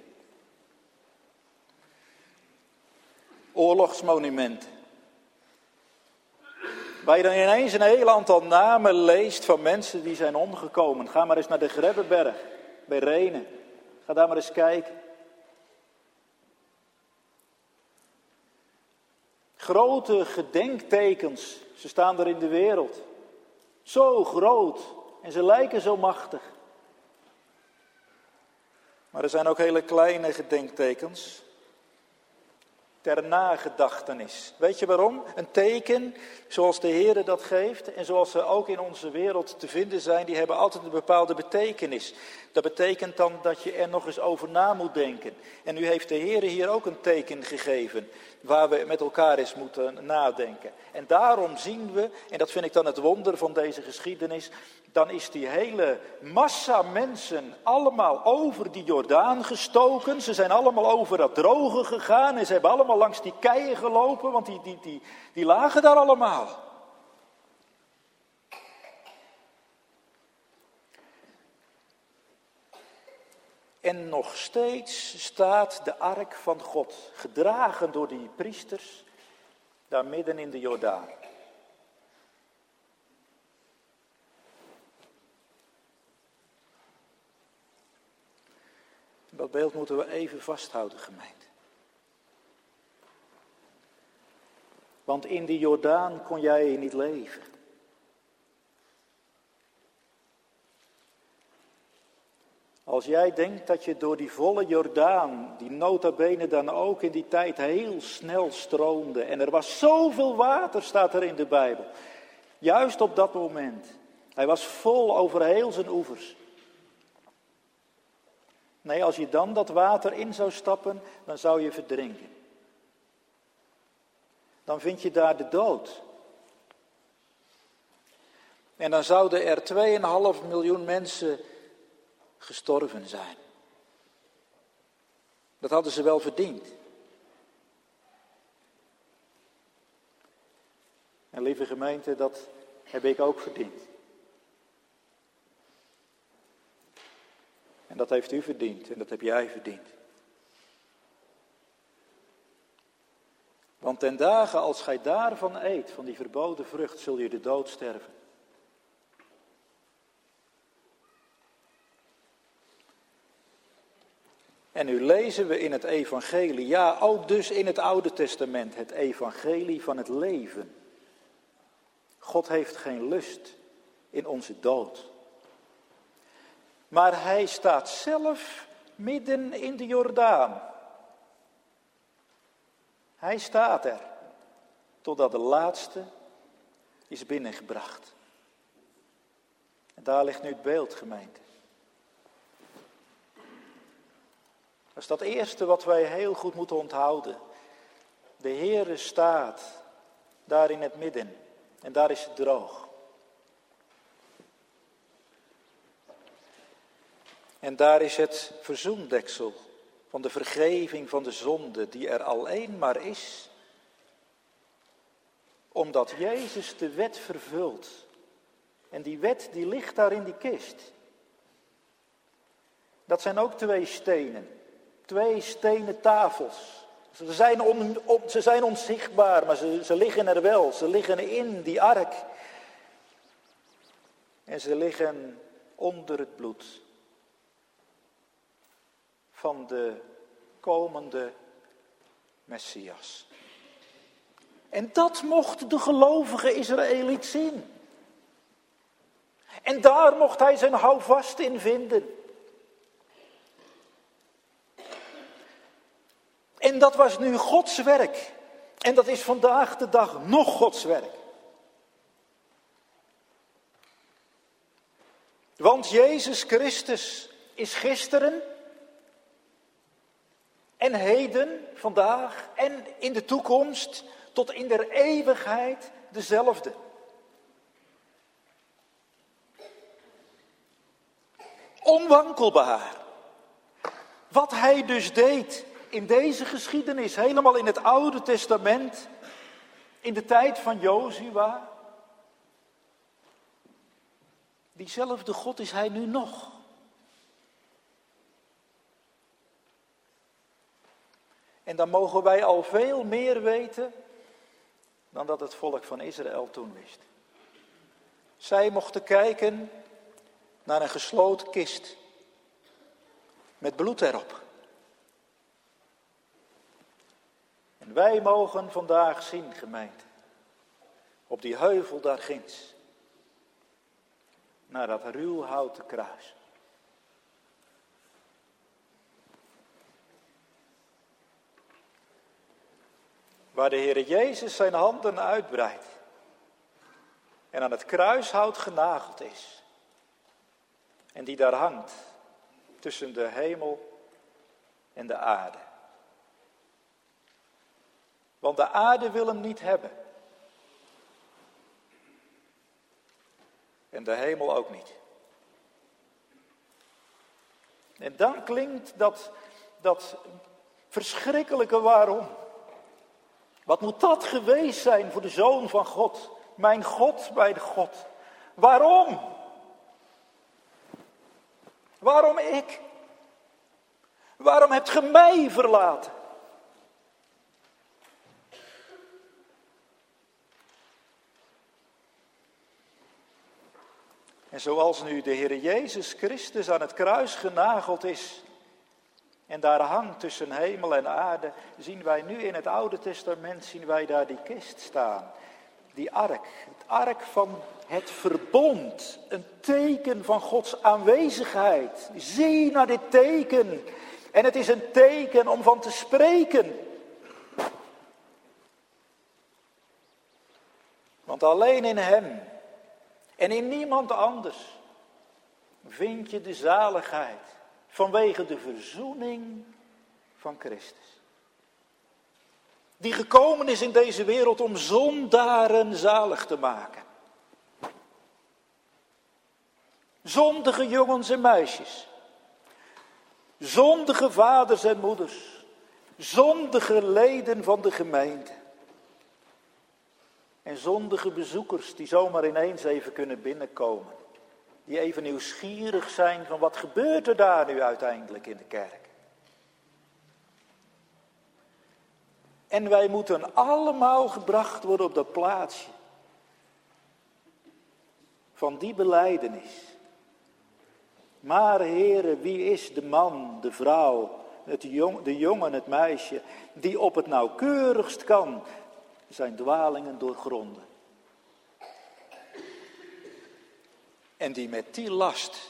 Oorlogsmonumenten. Waar je dan ineens een heel aantal namen leest van mensen die zijn omgekomen. Ga maar eens naar de Grebbeberg bij Renen. Ga daar maar eens kijken. Grote gedenktekens, ze staan er in de wereld. Zo groot en ze lijken zo machtig. Maar er zijn ook hele kleine gedenktekens. Ter nagedachtenis. Weet je waarom? Een teken, zoals de Heere dat geeft en zoals ze ook in onze wereld te vinden zijn, die hebben altijd een bepaalde betekenis. Dat betekent dan dat je er nog eens over na moet denken. En nu heeft de Heere hier ook een teken gegeven, waar we met elkaar eens moeten nadenken. En daarom zien we, en dat vind ik dan het wonder van deze geschiedenis, dan is die hele massa mensen allemaal over die Jordaan gestoken. Ze zijn allemaal over dat droge gegaan en ze hebben allemaal langs die keien gelopen, want die lagen daar allemaal. En nog steeds staat de ark van God, gedragen door die priesters, daar midden in de Jordaan. Dat beeld moeten we even vasthouden, gemeente. Want in die Jordaan kon jij niet leven. Als jij denkt dat je door die volle Jordaan, die nota bene dan ook in die tijd heel snel stroomde. En er was zoveel water, staat er in de Bijbel. Juist op dat moment. Hij was vol over heel zijn oevers. Nee, als je dan dat water in zou stappen, dan zou je verdrinken. Dan vind je daar de dood. En dan zouden er 2,5 miljoen mensen gestorven zijn. Dat hadden ze wel verdiend. En lieve gemeente, dat heb ik ook verdiend. En dat heeft u verdiend en dat heb jij verdiend. Want ten dagen als gij daarvan eet, van die verboden vrucht, zul je de dood sterven. En nu lezen we in het evangelie, ja ook dus in het Oude Testament, het evangelie van het leven. God heeft geen lust in onze dood. Maar hij staat zelf midden in de Jordaan. Hij staat er, totdat de laatste is binnengebracht. En daar ligt nu het beeld, gemeente. Dat is dat eerste wat wij heel goed moeten onthouden. De Heere staat daar in het midden en daar is het droog. En daar is het verzoendeksel van de vergeving van de zonde die er alleen maar is. Omdat Jezus de wet vervult. En die wet die ligt daar in die kist. Dat zijn ook 2 stenen. 2 stenen tafels. Ze zijn onzichtbaar, maar ze liggen er wel. Ze liggen in die ark. En ze liggen onder het bloed van de komende Messias. En dat mocht de gelovige Israëliet zien. En daar mocht hij zijn houvast in vinden. En dat was nu Gods werk. En dat is vandaag de dag nog Gods werk. Want Jezus Christus is gisteren en heden, vandaag en in de toekomst tot in der eeuwigheid dezelfde. Onwankelbaar. Wat hij dus deed in deze geschiedenis, helemaal in het Oude Testament, in de tijd van Jozua. Diezelfde God is hij nu nog. En dan mogen wij al veel meer weten dan dat het volk van Israël toen wist. Zij mochten kijken naar een gesloten kist met bloed erop. En wij mogen vandaag zien, gemeente, op die heuvel daar ginds, naar dat ruwhouten kruis. Waar de Heere Jezus zijn handen uitbreidt en aan het kruishout genageld is. En die daar hangt tussen de hemel en de aarde. Want de aarde wil hem niet hebben. En de hemel ook niet. En dan klinkt dat verschrikkelijke waarom. Wat moet dat geweest zijn voor de Zoon van God? Mijn God bij de God. Waarom? Waarom ik? Waarom hebt ge mij verlaten? En zoals nu de Heer Jezus Christus aan het kruis genageld is, En daar hangt tussen hemel en aarde, zien wij nu in het Oude Testament, zien wij daar die kist staan. Die ark, het ark van het verbond, een teken van Gods aanwezigheid. Zie naar dit teken. En het is een teken om van te spreken. Want alleen in Hem en in niemand anders vind je de zaligheid vanwege de verzoening van Christus. Die gekomen is in deze wereld om zondaren zalig te maken. Zondige jongens en meisjes. Zondige vaders en moeders. Zondige leden van de gemeente. En zondige bezoekers die zomaar ineens even kunnen binnenkomen. Die even nieuwsgierig zijn van wat gebeurt er daar nu uiteindelijk in de kerk. En wij moeten allemaal gebracht worden op dat plaatsje. Van die belijdenis. Maar Heere, wie is de man, de vrouw, de jongen, het meisje, die op het nauwkeurigst kan zijn dwalingen doorgronden. En die met die last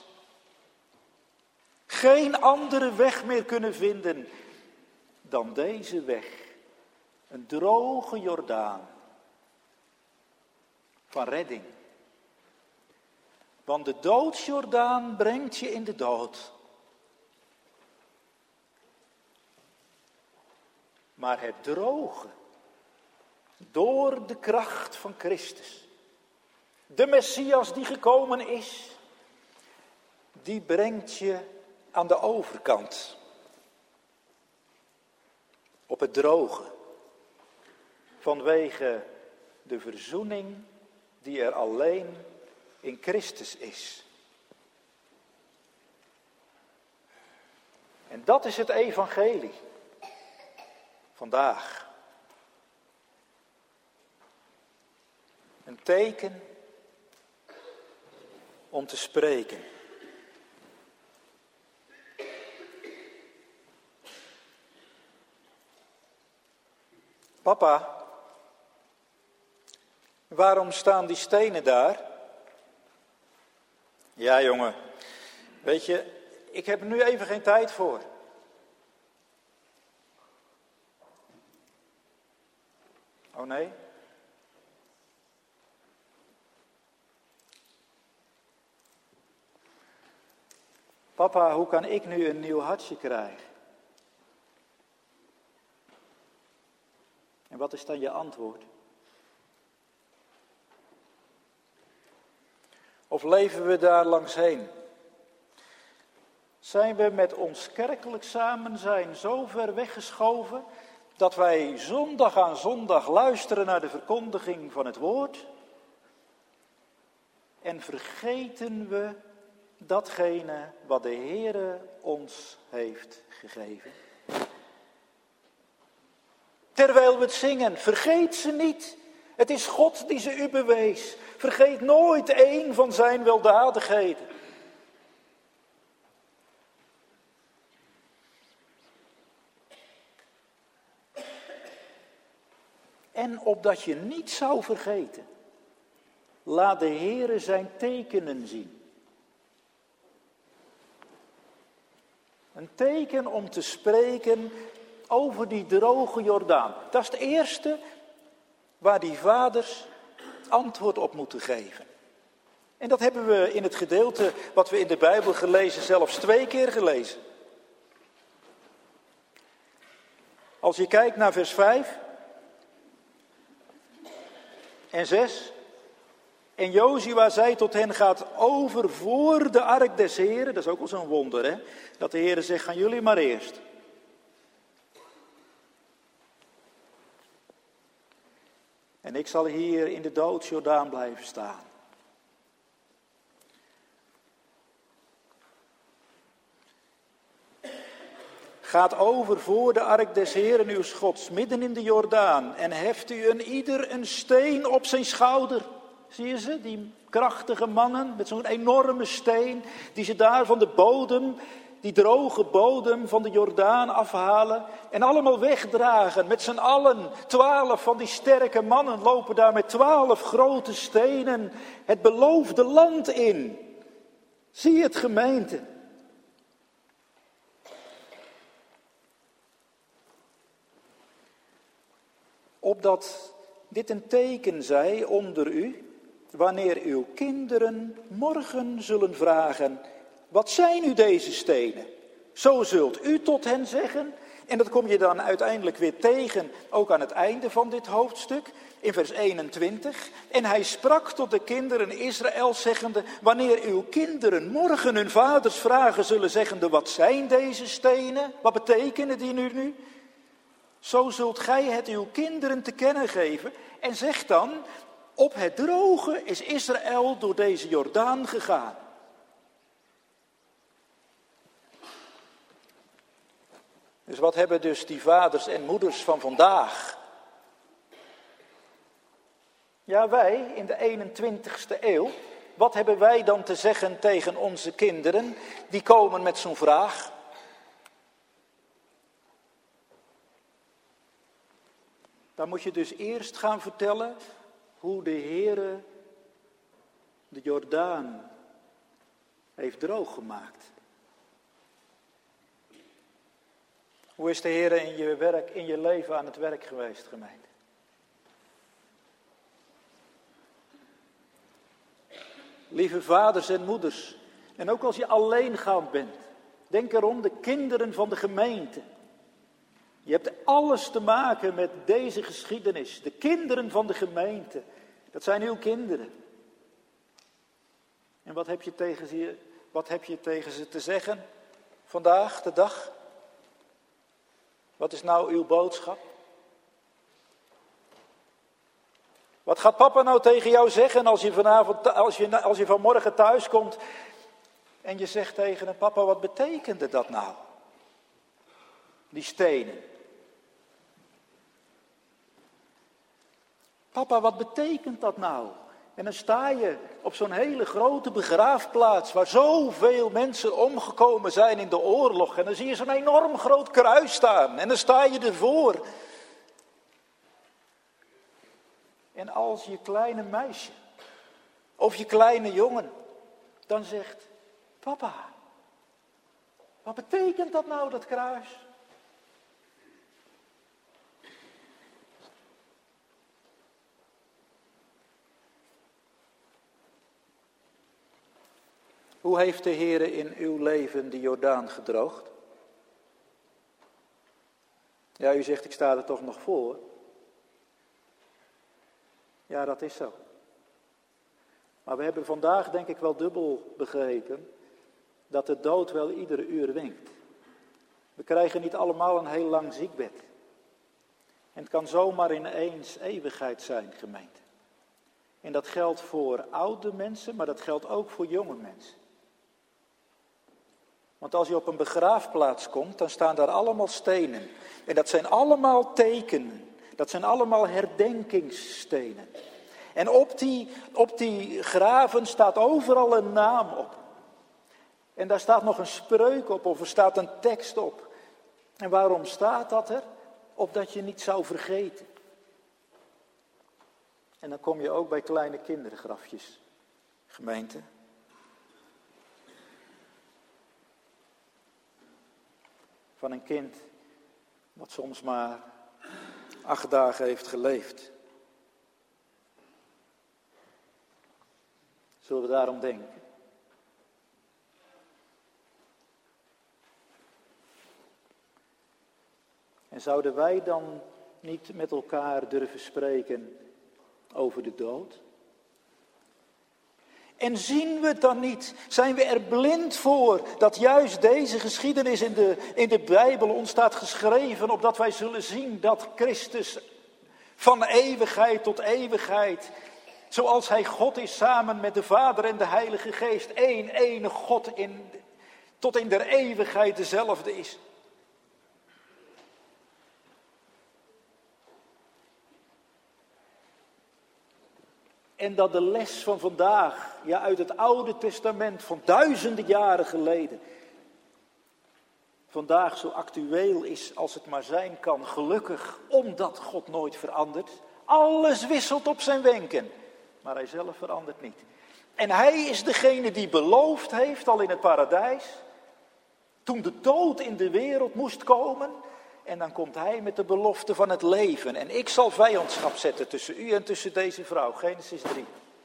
geen andere weg meer kunnen vinden dan deze weg. Een droge Jordaan van redding. Want de doodsjordaan brengt je in de dood. Maar het droge, door de kracht van Christus, de Messias die gekomen is, die brengt je aan de overkant. Op het droge. Vanwege de verzoening die er alleen in Christus is. En dat is het evangelie. Vandaag. Een teken om te spreken. Papa, waarom staan die stenen daar? Ja, jongen, weet je, ik heb er nu even geen tijd voor. Oh nee? Papa, hoe kan ik nu een nieuw hartje krijgen? En wat is dan je antwoord? Of leven we daar langs heen? Zijn we met ons kerkelijk samen zijn zo ver weggeschoven dat wij zondag aan zondag luisteren naar de verkondiging van het woord en vergeten we datgene wat de Heere ons heeft gegeven? Terwijl we het zingen, vergeet ze niet. Het is God die ze u bewees. Vergeet nooit één van zijn weldadigheden. En opdat je niet zou vergeten, laat de Heere zijn tekenen zien. Een teken om te spreken over die droge Jordaan. Dat is het eerste waar die vaders antwoord op moeten geven. En dat hebben we in het gedeelte wat we in de Bijbel gelezen zelfs 2 keer gelezen. Als je kijkt naar vers 5 en 6. En Jozua zei tot hen, gaat over voor de ark des Heren. Dat is ook wel zo'n wonder, hè. Dat de Heere zegt, gaan jullie maar eerst. En ik zal hier in de doodsjordaan blijven staan. Gaat over voor de ark des Heeren uws Gods, midden in de Jordaan. En heft u een ieder een steen op zijn schouder. Zie je ze, die krachtige mannen met zo'n enorme steen, die ze daar van de bodem die droge bodem van de Jordaan afhalen en allemaal wegdragen. Met z'n allen, 12 van die sterke mannen lopen daar met 12 grote stenen het beloofde land in. Zie het, gemeente. Opdat dit een teken zij onder u, wanneer uw kinderen morgen zullen vragen: wat zijn u deze stenen? Zo zult u tot hen zeggen. En dat kom je dan uiteindelijk weer tegen, ook aan het einde van dit hoofdstuk, in vers 21. En hij sprak tot de kinderen Israëls, zeggende: wanneer uw kinderen morgen hun vaders vragen, zullen zeggende: wat zijn deze stenen? Wat betekenen die nu? Zo zult gij het uw kinderen te kennen geven. En zeg dan: op het droge is Israël door deze Jordaan gegaan. Dus wat hebben dus die vaders en moeders van vandaag? Ja, wij in de 21ste eeuw, wat hebben wij dan te zeggen tegen onze kinderen die komen met zo'n vraag? Dan moet je dus eerst gaan vertellen hoe de Heere de Jordaan heeft droog gemaakt. Hoe is de Heere in je leven aan het werk geweest, gemeente? Lieve vaders en moeders, en ook als je alleengaand bent, denk erom, de kinderen van de gemeente. Je hebt alles te maken met deze geschiedenis. De kinderen van de gemeente, dat zijn uw kinderen. En wat heb je tegen ze te zeggen vandaag, de dag? Wat is nou uw boodschap? Wat gaat papa nou tegen jou zeggen als je vanmorgen thuis komt en je zegt tegen hem: papa, wat betekende dat nou? Die stenen. Papa, wat betekent dat nou? En dan sta je op zo'n hele grote begraafplaats waar zoveel mensen omgekomen zijn in de oorlog. En dan zie je zo'n enorm groot kruis staan. En dan sta je ervoor. En als je kleine meisje of je kleine jongen dan zegt: papa, wat betekent dat nou, dat kruis? Hoe heeft de Heere in uw leven de Jordaan gedroogd? Ja, u zegt: ik sta er toch nog voor. Ja, dat is zo. Maar we hebben vandaag denk ik wel dubbel begrepen dat de dood wel iedere uur wenkt. We krijgen niet allemaal een heel lang ziekbed. En het kan zomaar ineens eeuwigheid zijn, gemeente. En dat geldt voor oude mensen, maar dat geldt ook voor jonge mensen. Want als je op een begraafplaats komt, dan staan daar allemaal stenen. En dat zijn allemaal tekenen. Dat zijn allemaal herdenkingsstenen. En op die graven staat overal een naam op. En daar staat nog een spreuk op of er staat een tekst op. En waarom staat dat er? Opdat je niet zou vergeten. En dan kom je ook bij kleine kindergrafjes, gemeente. Van een kind wat soms maar 8 dagen heeft geleefd. Zullen we daarom denken? En zouden wij dan niet met elkaar durven spreken over de dood? En zien we het dan niet? Zijn we er blind voor dat juist deze geschiedenis in de Bijbel ons staat geschreven, opdat wij zullen zien dat Christus van eeuwigheid tot eeuwigheid, zoals hij God is samen met de Vader en de Heilige Geest, één enige God tot in der eeuwigheid dezelfde is. En dat de les van vandaag, ja uit het Oude Testament van duizenden jaren geleden, vandaag zo actueel is als het maar zijn kan. Gelukkig, omdat God nooit verandert. Alles wisselt op zijn wenken, maar hij zelf verandert niet. En hij is degene die beloofd heeft, al in het paradijs, toen de dood in de wereld moest komen. En dan komt hij met de belofte van het leven. En ik zal vijandschap zetten tussen u en tussen deze vrouw. Genesis 3.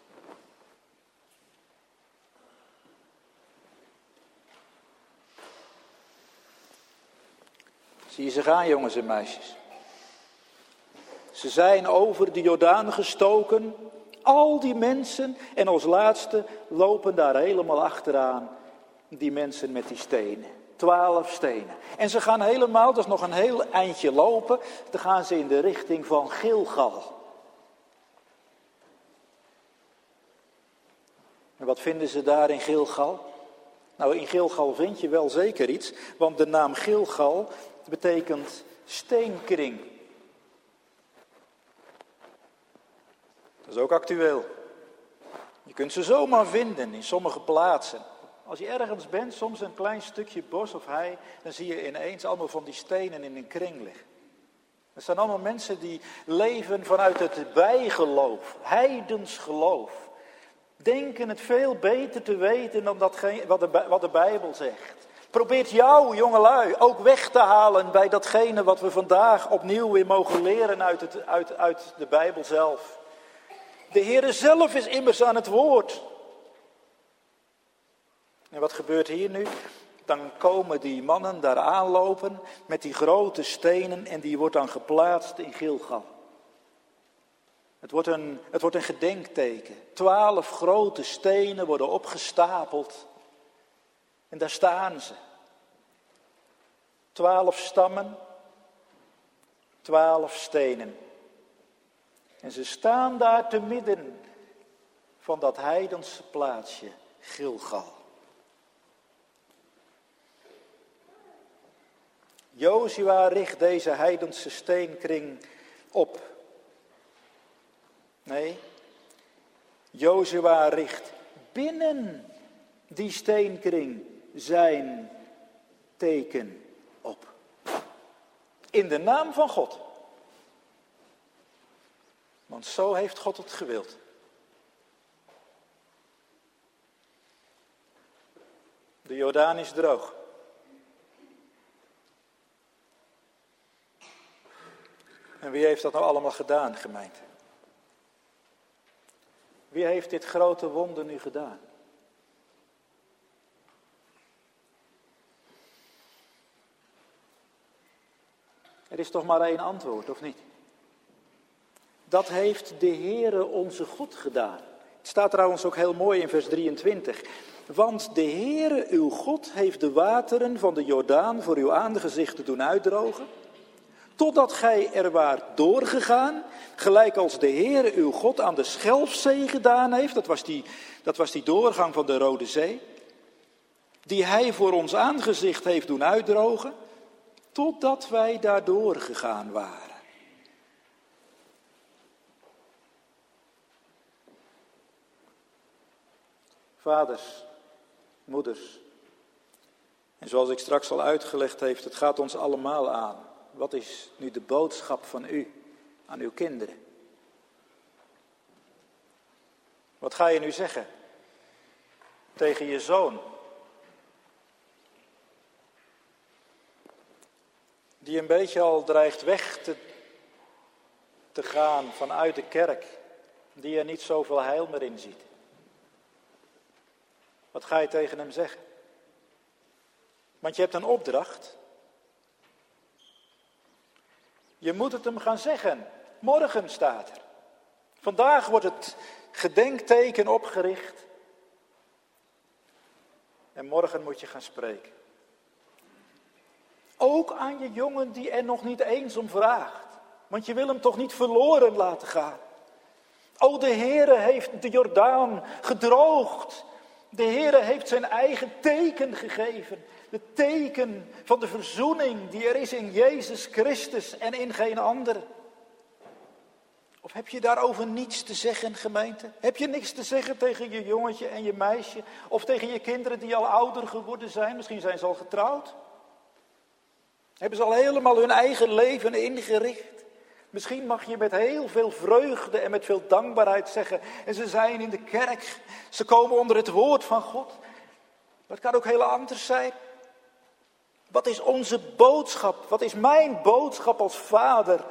Zie je ze gaan, jongens en meisjes. Ze zijn over de Jordaan gestoken. Al die mensen. En als laatste lopen daar helemaal achteraan die mensen met die stenen. 12 stenen. En ze gaan helemaal, dat is nog een heel eindje lopen. Dan gaan ze in de richting van Gilgal. En wat vinden ze daar in Gilgal? Nou, in Gilgal vind je wel zeker iets. Want de naam Gilgal betekent steenkring. Dat is ook actueel. Je kunt ze zomaar vinden in sommige plaatsen. Als je ergens bent, soms een klein stukje bos of hei, dan zie je ineens allemaal van die stenen in een kring liggen. Dat zijn allemaal mensen die leven vanuit het bijgeloof, heidens geloof. Denken het veel beter te weten dan wat de Bijbel zegt. Probeert jou, jongelui, ook weg te halen bij datgene wat we vandaag opnieuw weer mogen leren uit de Bijbel zelf. De Heere zelf is immers aan het woord. En wat gebeurt hier nu? Dan komen die mannen daar aanlopen met die grote stenen en die wordt dan geplaatst in Gilgal. Het wordt een gedenkteken. 12 grote stenen worden opgestapeld. En daar staan ze. 12 stammen, 12 stenen. En ze staan daar te midden van dat heidense plaatsje Gilgal. Jozua richt deze heidense steenkring op. Nee, Jozua richt binnen die steenkring zijn teken op. In de naam van God. Want zo heeft God het gewild. De Jordaan is droog. En wie heeft dat nou allemaal gedaan, gemeente? Wie heeft dit grote wonder nu gedaan? Er is toch maar één antwoord, of niet? Dat heeft de Heere onze God gedaan. Het staat trouwens ook heel mooi in vers 23. Want de Heere uw God heeft de wateren van de Jordaan voor uw aangezicht doen uitdrogen. Totdat gij er waart doorgegaan, gelijk als de Heere uw God aan de Schelfzee gedaan heeft. Dat was die doorgang van de Rode Zee. Die hij voor ons aangezicht heeft doen uitdrogen. Totdat wij daar doorgegaan waren. Vaders, moeders. En zoals ik straks al uitgelegd heb, het gaat ons allemaal aan. Wat is nu de boodschap van u aan uw kinderen? Wat ga je nu zeggen tegen je zoon? Die een beetje al dreigt weg te gaan vanuit de kerk. Die er niet zoveel heil meer in ziet. Wat ga je tegen hem zeggen? Want je hebt een opdracht. Je moet het hem gaan zeggen. Morgen staat er. Vandaag wordt het gedenkteken opgericht. En morgen moet je gaan spreken. Ook aan je jongen die er nog niet eens om vraagt. Want je wil hem toch niet verloren laten gaan. O, de Heere heeft de Jordaan gedroogd. De Heere heeft zijn eigen teken gegeven. Het teken van de verzoening die er is in Jezus Christus en in geen ander. Of heb je daarover niets te zeggen, gemeente? Heb je niks te zeggen tegen je jongetje en je meisje? Of tegen je kinderen die al ouder geworden zijn? Misschien zijn ze al getrouwd. Hebben ze al helemaal hun eigen leven ingericht. Misschien mag je met heel veel vreugde en met veel dankbaarheid zeggen. En ze zijn in de kerk. Ze komen onder het woord van God. Maar het kan ook heel anders zijn. Wat is onze boodschap? Wat is mijn boodschap als vader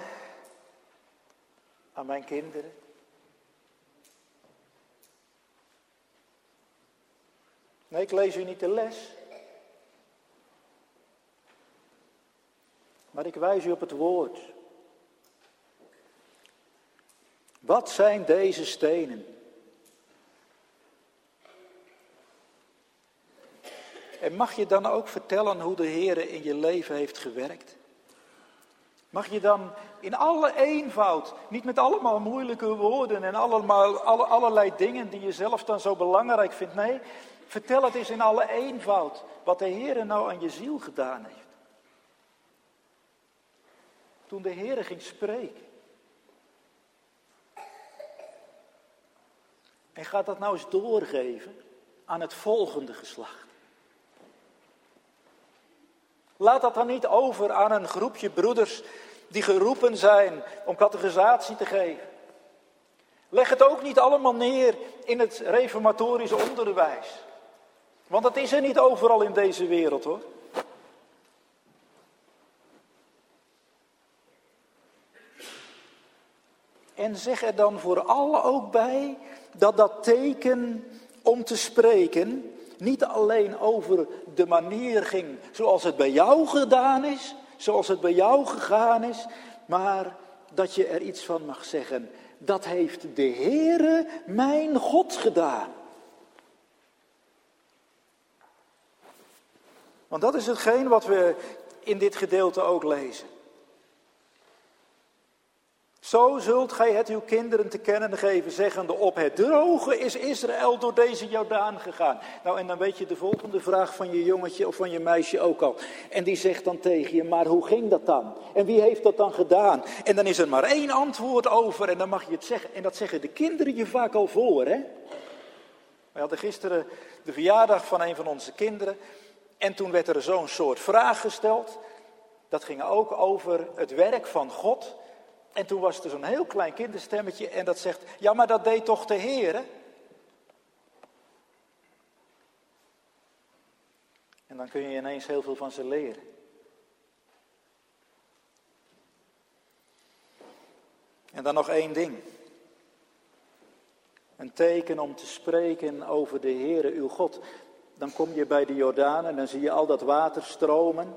aan mijn kinderen? Nee, ik lees u niet de les. Maar ik wijs u op het woord. Wat zijn deze stenen? En mag je dan ook vertellen hoe de Heer in je leven heeft gewerkt? Mag je dan in alle eenvoud, niet met allemaal moeilijke woorden en allerlei dingen die je zelf dan zo belangrijk vindt. Nee, vertel het eens in alle eenvoud wat de Heer nou aan je ziel gedaan heeft. Toen de Heer ging spreken. En ga dat nou eens doorgeven aan het volgende geslacht. Laat dat dan niet over aan een groepje broeders die geroepen zijn om catechisatie te geven. Leg het ook niet allemaal neer in het reformatorisch onderwijs. Want dat is er niet overal in deze wereld, hoor. En zeg er dan voor allen ook bij dat dat teken om te spreken niet alleen over de manier ging zoals het bij jou gedaan is, zoals het bij jou gegaan is, maar dat je er iets van mag zeggen. Dat heeft de Heere mijn God gedaan. Want dat is hetgeen wat we in dit gedeelte ook lezen. Zo zult gij het uw kinderen te kennen geven, zeggende, op het droge is Israël door deze Jordaan gegaan. Nou, en dan weet je de volgende vraag van je jongetje of van je meisje ook al. En die zegt dan tegen je, maar hoe ging dat dan? En wie heeft dat dan gedaan? En dan is er maar één antwoord over en dan mag je het zeggen. En dat zeggen de kinderen je vaak al voor, hè? We hadden gisteren de verjaardag van een van onze kinderen. En toen werd er zo'n soort vraag gesteld. Dat ging ook over het werk van God. En toen was er zo'n heel klein kinderstemmetje en dat zegt, ja, maar dat deed toch de Heer, hè? En dan kun je ineens heel veel van ze leren. En dan nog één ding. Een teken om te spreken over de Heere uw God. Dan kom je bij de Jordaan en dan zie je al dat water stromen.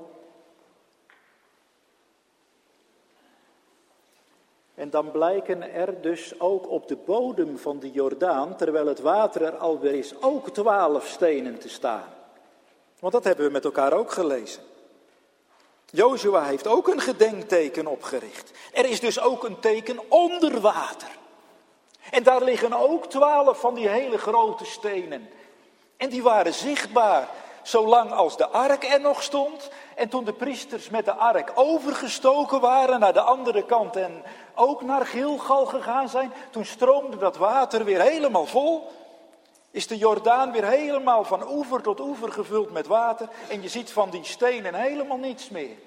En dan blijken er dus ook op de bodem van de Jordaan, terwijl het water er alweer is, ook 12 stenen te staan. Want dat hebben we met elkaar ook gelezen. Jozua heeft ook een gedenkteken opgericht. Er is dus ook een teken onder water. En daar liggen ook 12 van die hele grote stenen. En die waren zichtbaar zolang als de ark er nog stond. En toen de priesters met de ark overgestoken waren naar de andere kant en ook naar Gilgal gegaan zijn, toen stroomde dat water weer helemaal vol. Is de Jordaan weer helemaal van oever tot oever gevuld met water en je ziet van die stenen helemaal niets meer.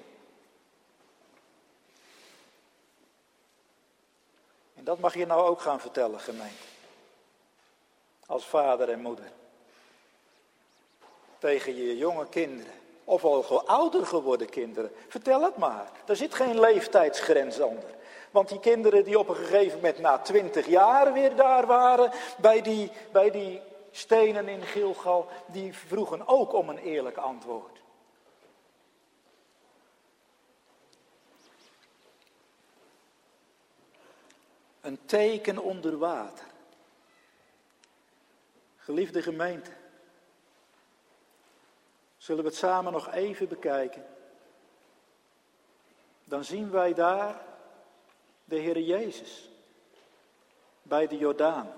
En dat mag je nou ook gaan vertellen, gemeente. Als vader en moeder. Tegen je jonge kinderen. Of al ouder geworden kinderen. Vertel het maar. Er zit geen leeftijdsgrens onder. Want die kinderen die op een gegeven moment na 20 jaar weer daar waren. Bij die stenen in Gilgal. Die vroegen ook om een eerlijk antwoord. Een teken onder water. Geliefde gemeente. Zullen we het samen nog even bekijken? Dan zien wij daar de Heer Jezus bij de Jordaan.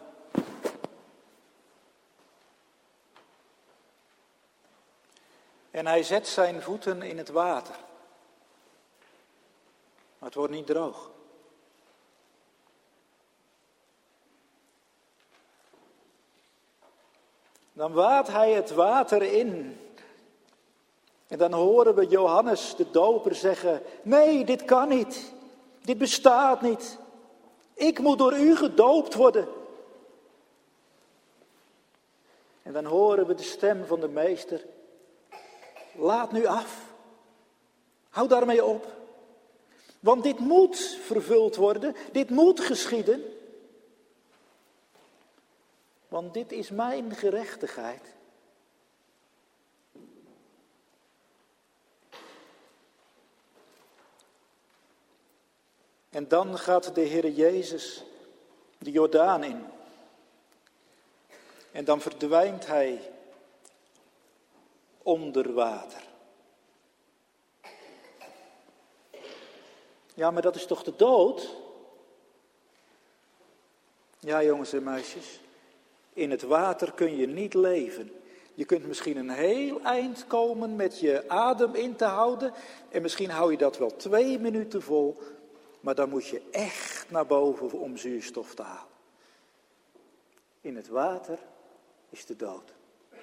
En hij zet zijn voeten in het water. Maar het wordt niet droog. Dan waadt hij het water in. En dan horen we Johannes de Doper zeggen, nee, dit kan niet. Dit bestaat niet. Ik moet door u gedoopt worden. En dan horen we de stem van de meester, laat nu af. Hou daarmee op. Want dit moet vervuld worden, dit moet geschieden. Want dit is mijn gerechtigheid. En dan gaat de Heer Jezus de Jordaan in. En dan verdwijnt hij onder water. Ja, maar dat is toch de dood? Ja, jongens en meisjes. In het water kun je niet leven. Je kunt misschien een heel eind komen met je adem in te houden. En misschien hou je dat wel 2 minuten vol. Maar dan moet je echt naar boven om zuurstof te halen. In het water is de dood.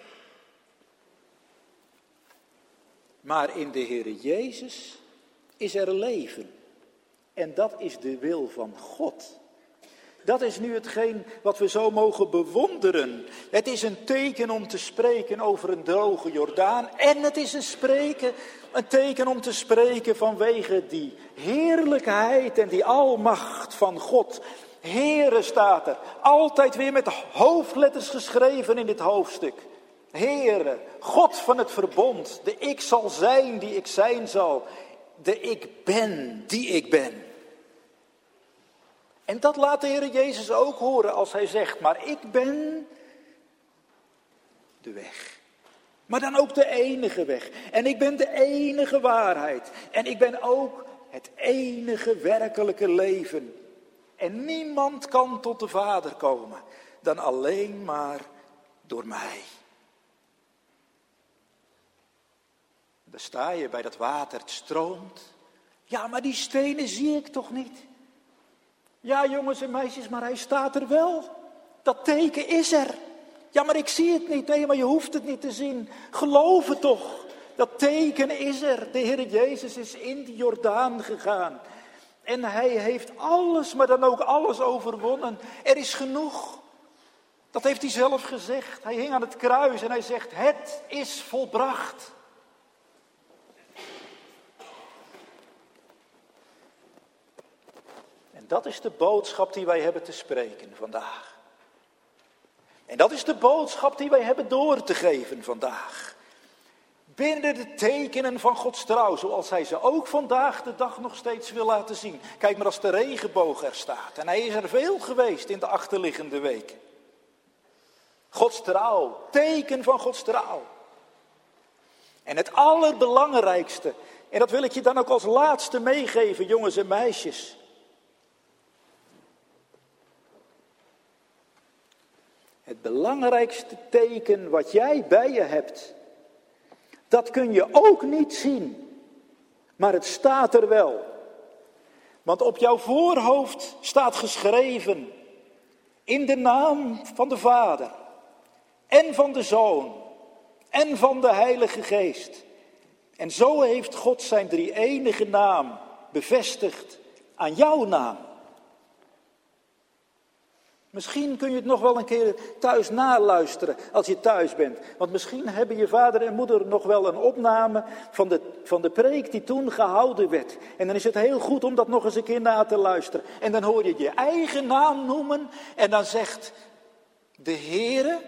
Maar in de Heere Jezus is er leven. En dat is de wil van God. Dat is nu hetgeen wat we zo mogen bewonderen. Het is een teken om te spreken over een droge Jordaan. En het is een teken om te spreken vanwege die heerlijkheid en die almacht van God. Heere staat er, altijd weer met hoofdletters geschreven in dit hoofdstuk. Heere, God van het verbond, de ik zal zijn die ik zijn zal. De ik ben die ik ben. En dat laat de Heer Jezus ook horen als hij zegt, maar ik ben de weg. Maar dan ook de enige weg. En ik ben de enige waarheid. En ik ben ook het enige werkelijke leven. En niemand kan tot de Vader komen dan alleen maar door mij. Daar sta je bij dat water, het stroomt. Ja, maar die stenen zie ik toch niet? Ja, jongens en meisjes, maar hij staat er wel. Dat teken is er. Ja, maar ik zie het niet. Nee, maar je hoeft het niet te zien. Geloof het toch. Dat teken is er. De Heer Jezus is in die Jordaan gegaan. En hij heeft alles, maar dan ook alles overwonnen. Er is genoeg. Dat heeft hij zelf gezegd. Hij hing aan het kruis en hij zegt, het is volbracht. En dat is de boodschap die wij hebben te spreken vandaag. En dat is de boodschap die wij hebben door te geven vandaag. Binnen de tekenen van Gods trouw, zoals hij ze ook vandaag de dag nog steeds wil laten zien. Kijk maar als de regenboog er staat. En hij is er veel geweest in de achterliggende weken. Gods trouw, teken van Gods trouw. En het allerbelangrijkste, en dat wil ik je dan ook als laatste meegeven, jongens en meisjes. Het belangrijkste teken wat jij bij je hebt, dat kun je ook niet zien, maar het staat er wel. Want op jouw voorhoofd staat geschreven, in de naam van de Vader en van de Zoon en van de Heilige Geest. En zo heeft God zijn drie-enige naam bevestigd aan jouw naam. Misschien kun je het nog wel een keer thuis naluisteren als je thuis bent. Want misschien hebben je vader en moeder nog wel een opname van de preek die toen gehouden werd. En dan is het heel goed om dat nog eens een keer na te luisteren. En dan hoor je je eigen naam noemen en dan zegt de Heere.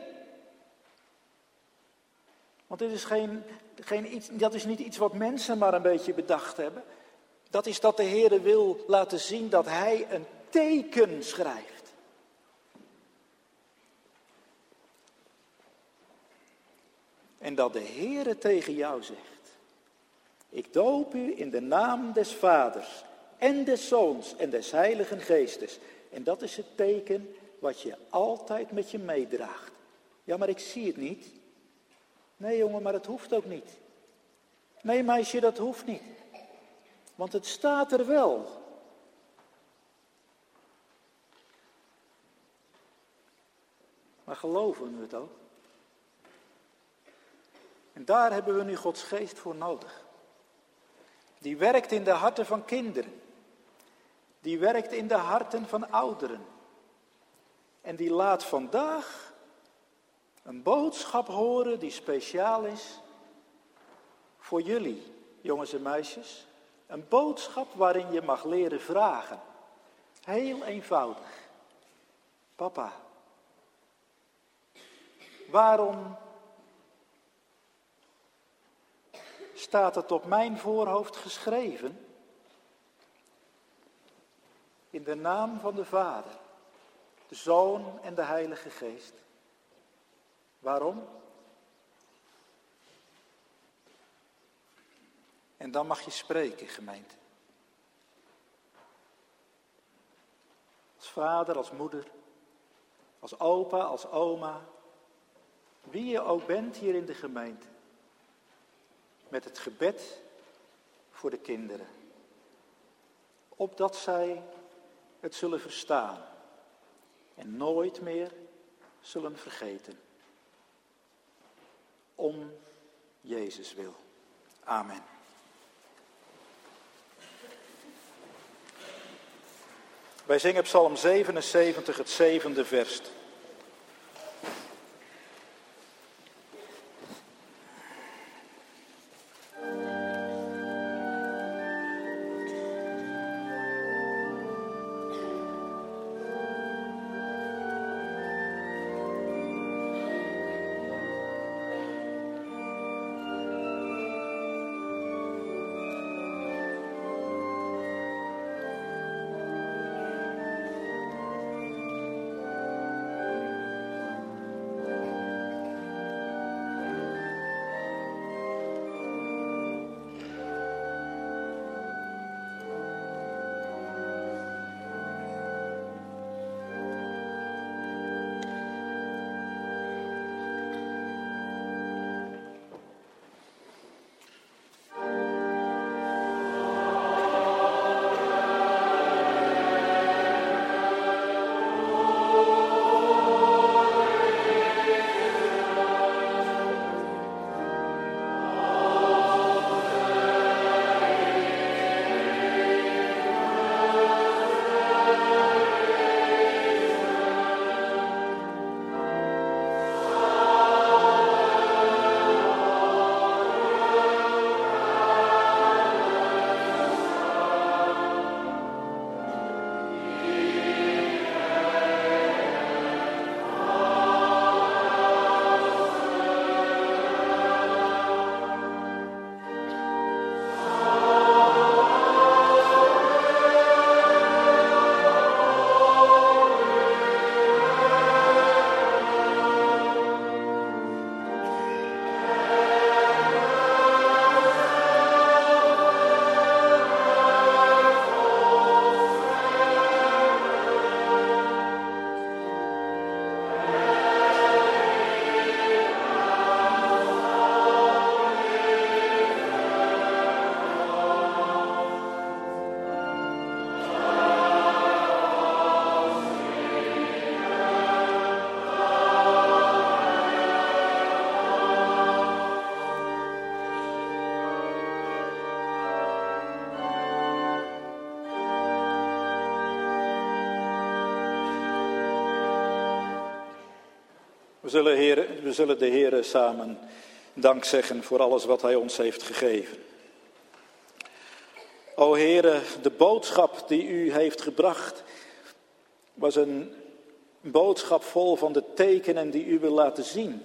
Want dit is dat is niet iets wat mensen maar een beetje bedacht hebben. Dat is dat de Heere wil laten zien dat hij een teken schrijft. En dat de Heere tegen jou zegt, ik doop u in de naam des Vaders en des Zoons en des Heiligen Geestes. En dat is het teken wat je altijd met je meedraagt. Ja, maar ik zie het niet. Nee jongen, maar het hoeft ook niet. Nee meisje, dat hoeft niet. Want het staat er wel. Maar geloven we het ook? En daar hebben we nu Gods geest voor nodig. Die werkt in de harten van kinderen. Die werkt in de harten van ouderen. En die laat vandaag een boodschap horen die speciaal is voor jullie, jongens en meisjes. Een boodschap waarin je mag leren vragen. Heel eenvoudig. Papa, waarom staat het op mijn voorhoofd geschreven? In de naam van de Vader, de Zoon en de Heilige Geest. Waarom? En dan mag je spreken, gemeente. Als vader, als moeder, als opa, als oma. Wie je ook bent hier in de gemeente. Met het gebed voor de kinderen. Opdat zij het zullen verstaan. En nooit meer zullen vergeten. Om Jezus wil. Amen. Wij zingen Psalm 77, het 7e vers. We zullen de Heere samen dank zeggen voor alles wat Hij ons heeft gegeven. O Heere, de boodschap die U heeft gebracht was een boodschap vol van de tekenen die U wil laten zien.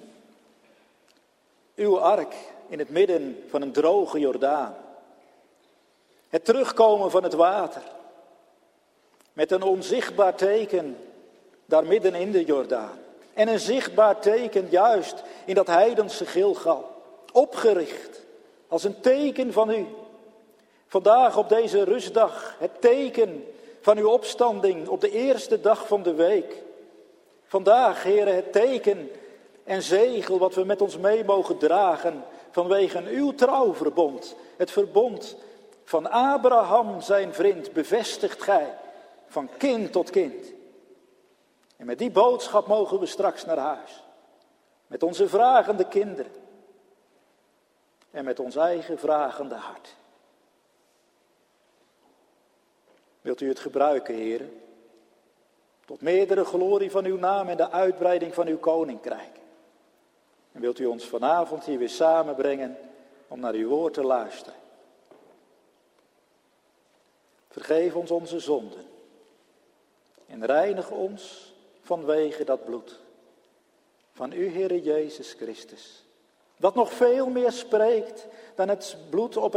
Uw ark in het midden van een droge Jordaan. Het terugkomen van het water. Met een onzichtbaar teken daar midden in de Jordaan. En een zichtbaar teken juist in dat heidense Gilgal. Opgericht als een teken van U. Vandaag op deze rustdag het teken van uw opstanding op de eerste dag van de week. Vandaag, Heere, het teken en zegel wat we met ons mee mogen dragen vanwege uw trouwverbond. Het verbond van Abraham, zijn vriend, bevestigt gij van kind tot kind. En met die boodschap mogen we straks naar huis. Met onze vragende kinderen. en met ons eigen vragende hart. Wilt u het gebruiken, heren, tot meerdere glorie van uw naam en de uitbreiding van uw koninkrijk. En wilt u ons vanavond hier weer samenbrengen om naar uw woord te luisteren. Vergeef ons onze zonden en reinig ons vanwege dat bloed van u, Heere Jezus Christus. Dat nog veel meer spreekt dan het bloed op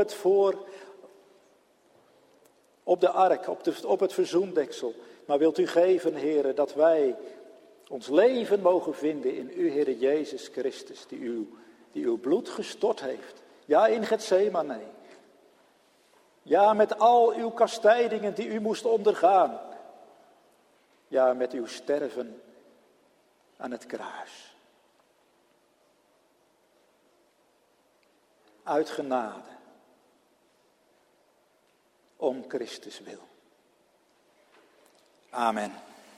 de ark, op het verzoendeksel. Maar wilt u geven, Heere, dat wij ons leven mogen vinden in u, Heere Jezus Christus, die uw bloed gestort heeft. Ja, in Getsemane. Ja, met al uw kastijdingen die u moest ondergaan. Ja, met uw sterven aan het kruis. Uit genade. Om Christus wil. Amen.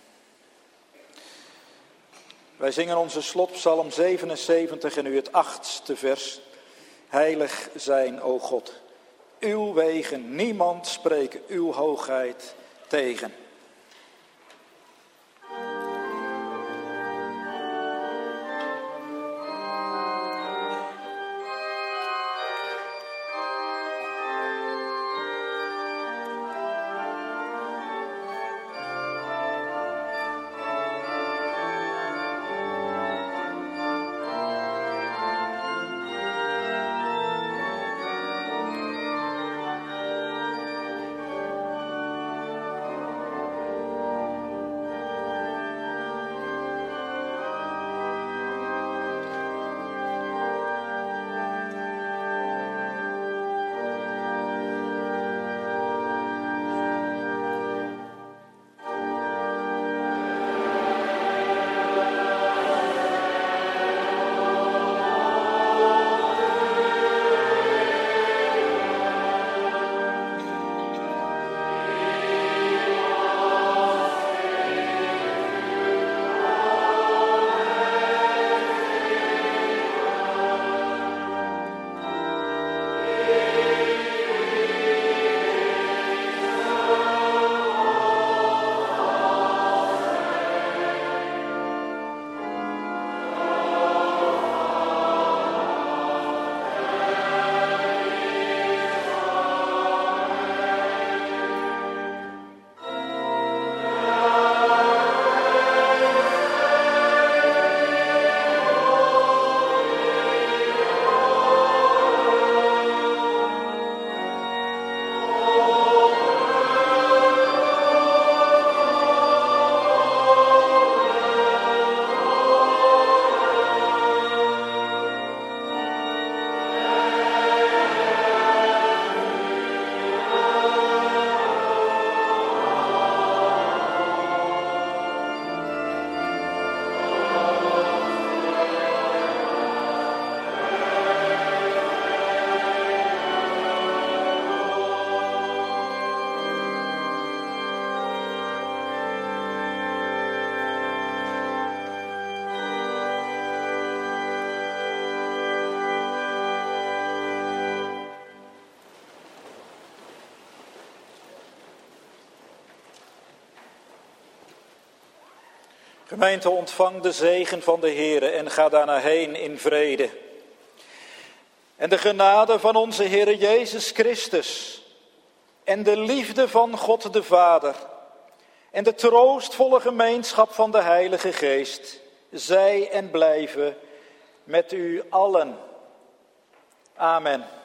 Wij zingen onze slotpsalm 77 en nu het 8e vers. Heilig zijn, o God, uw wegen, niemand spreken uw hoogheid tegen. Gemeente, ontvang de zegen van de Heere en ga daarna heen in vrede. En de genade van onze Heere Jezus Christus en de liefde van God de Vader en de troostvolle gemeenschap van de Heilige Geest, zij en blijven met u allen. Amen.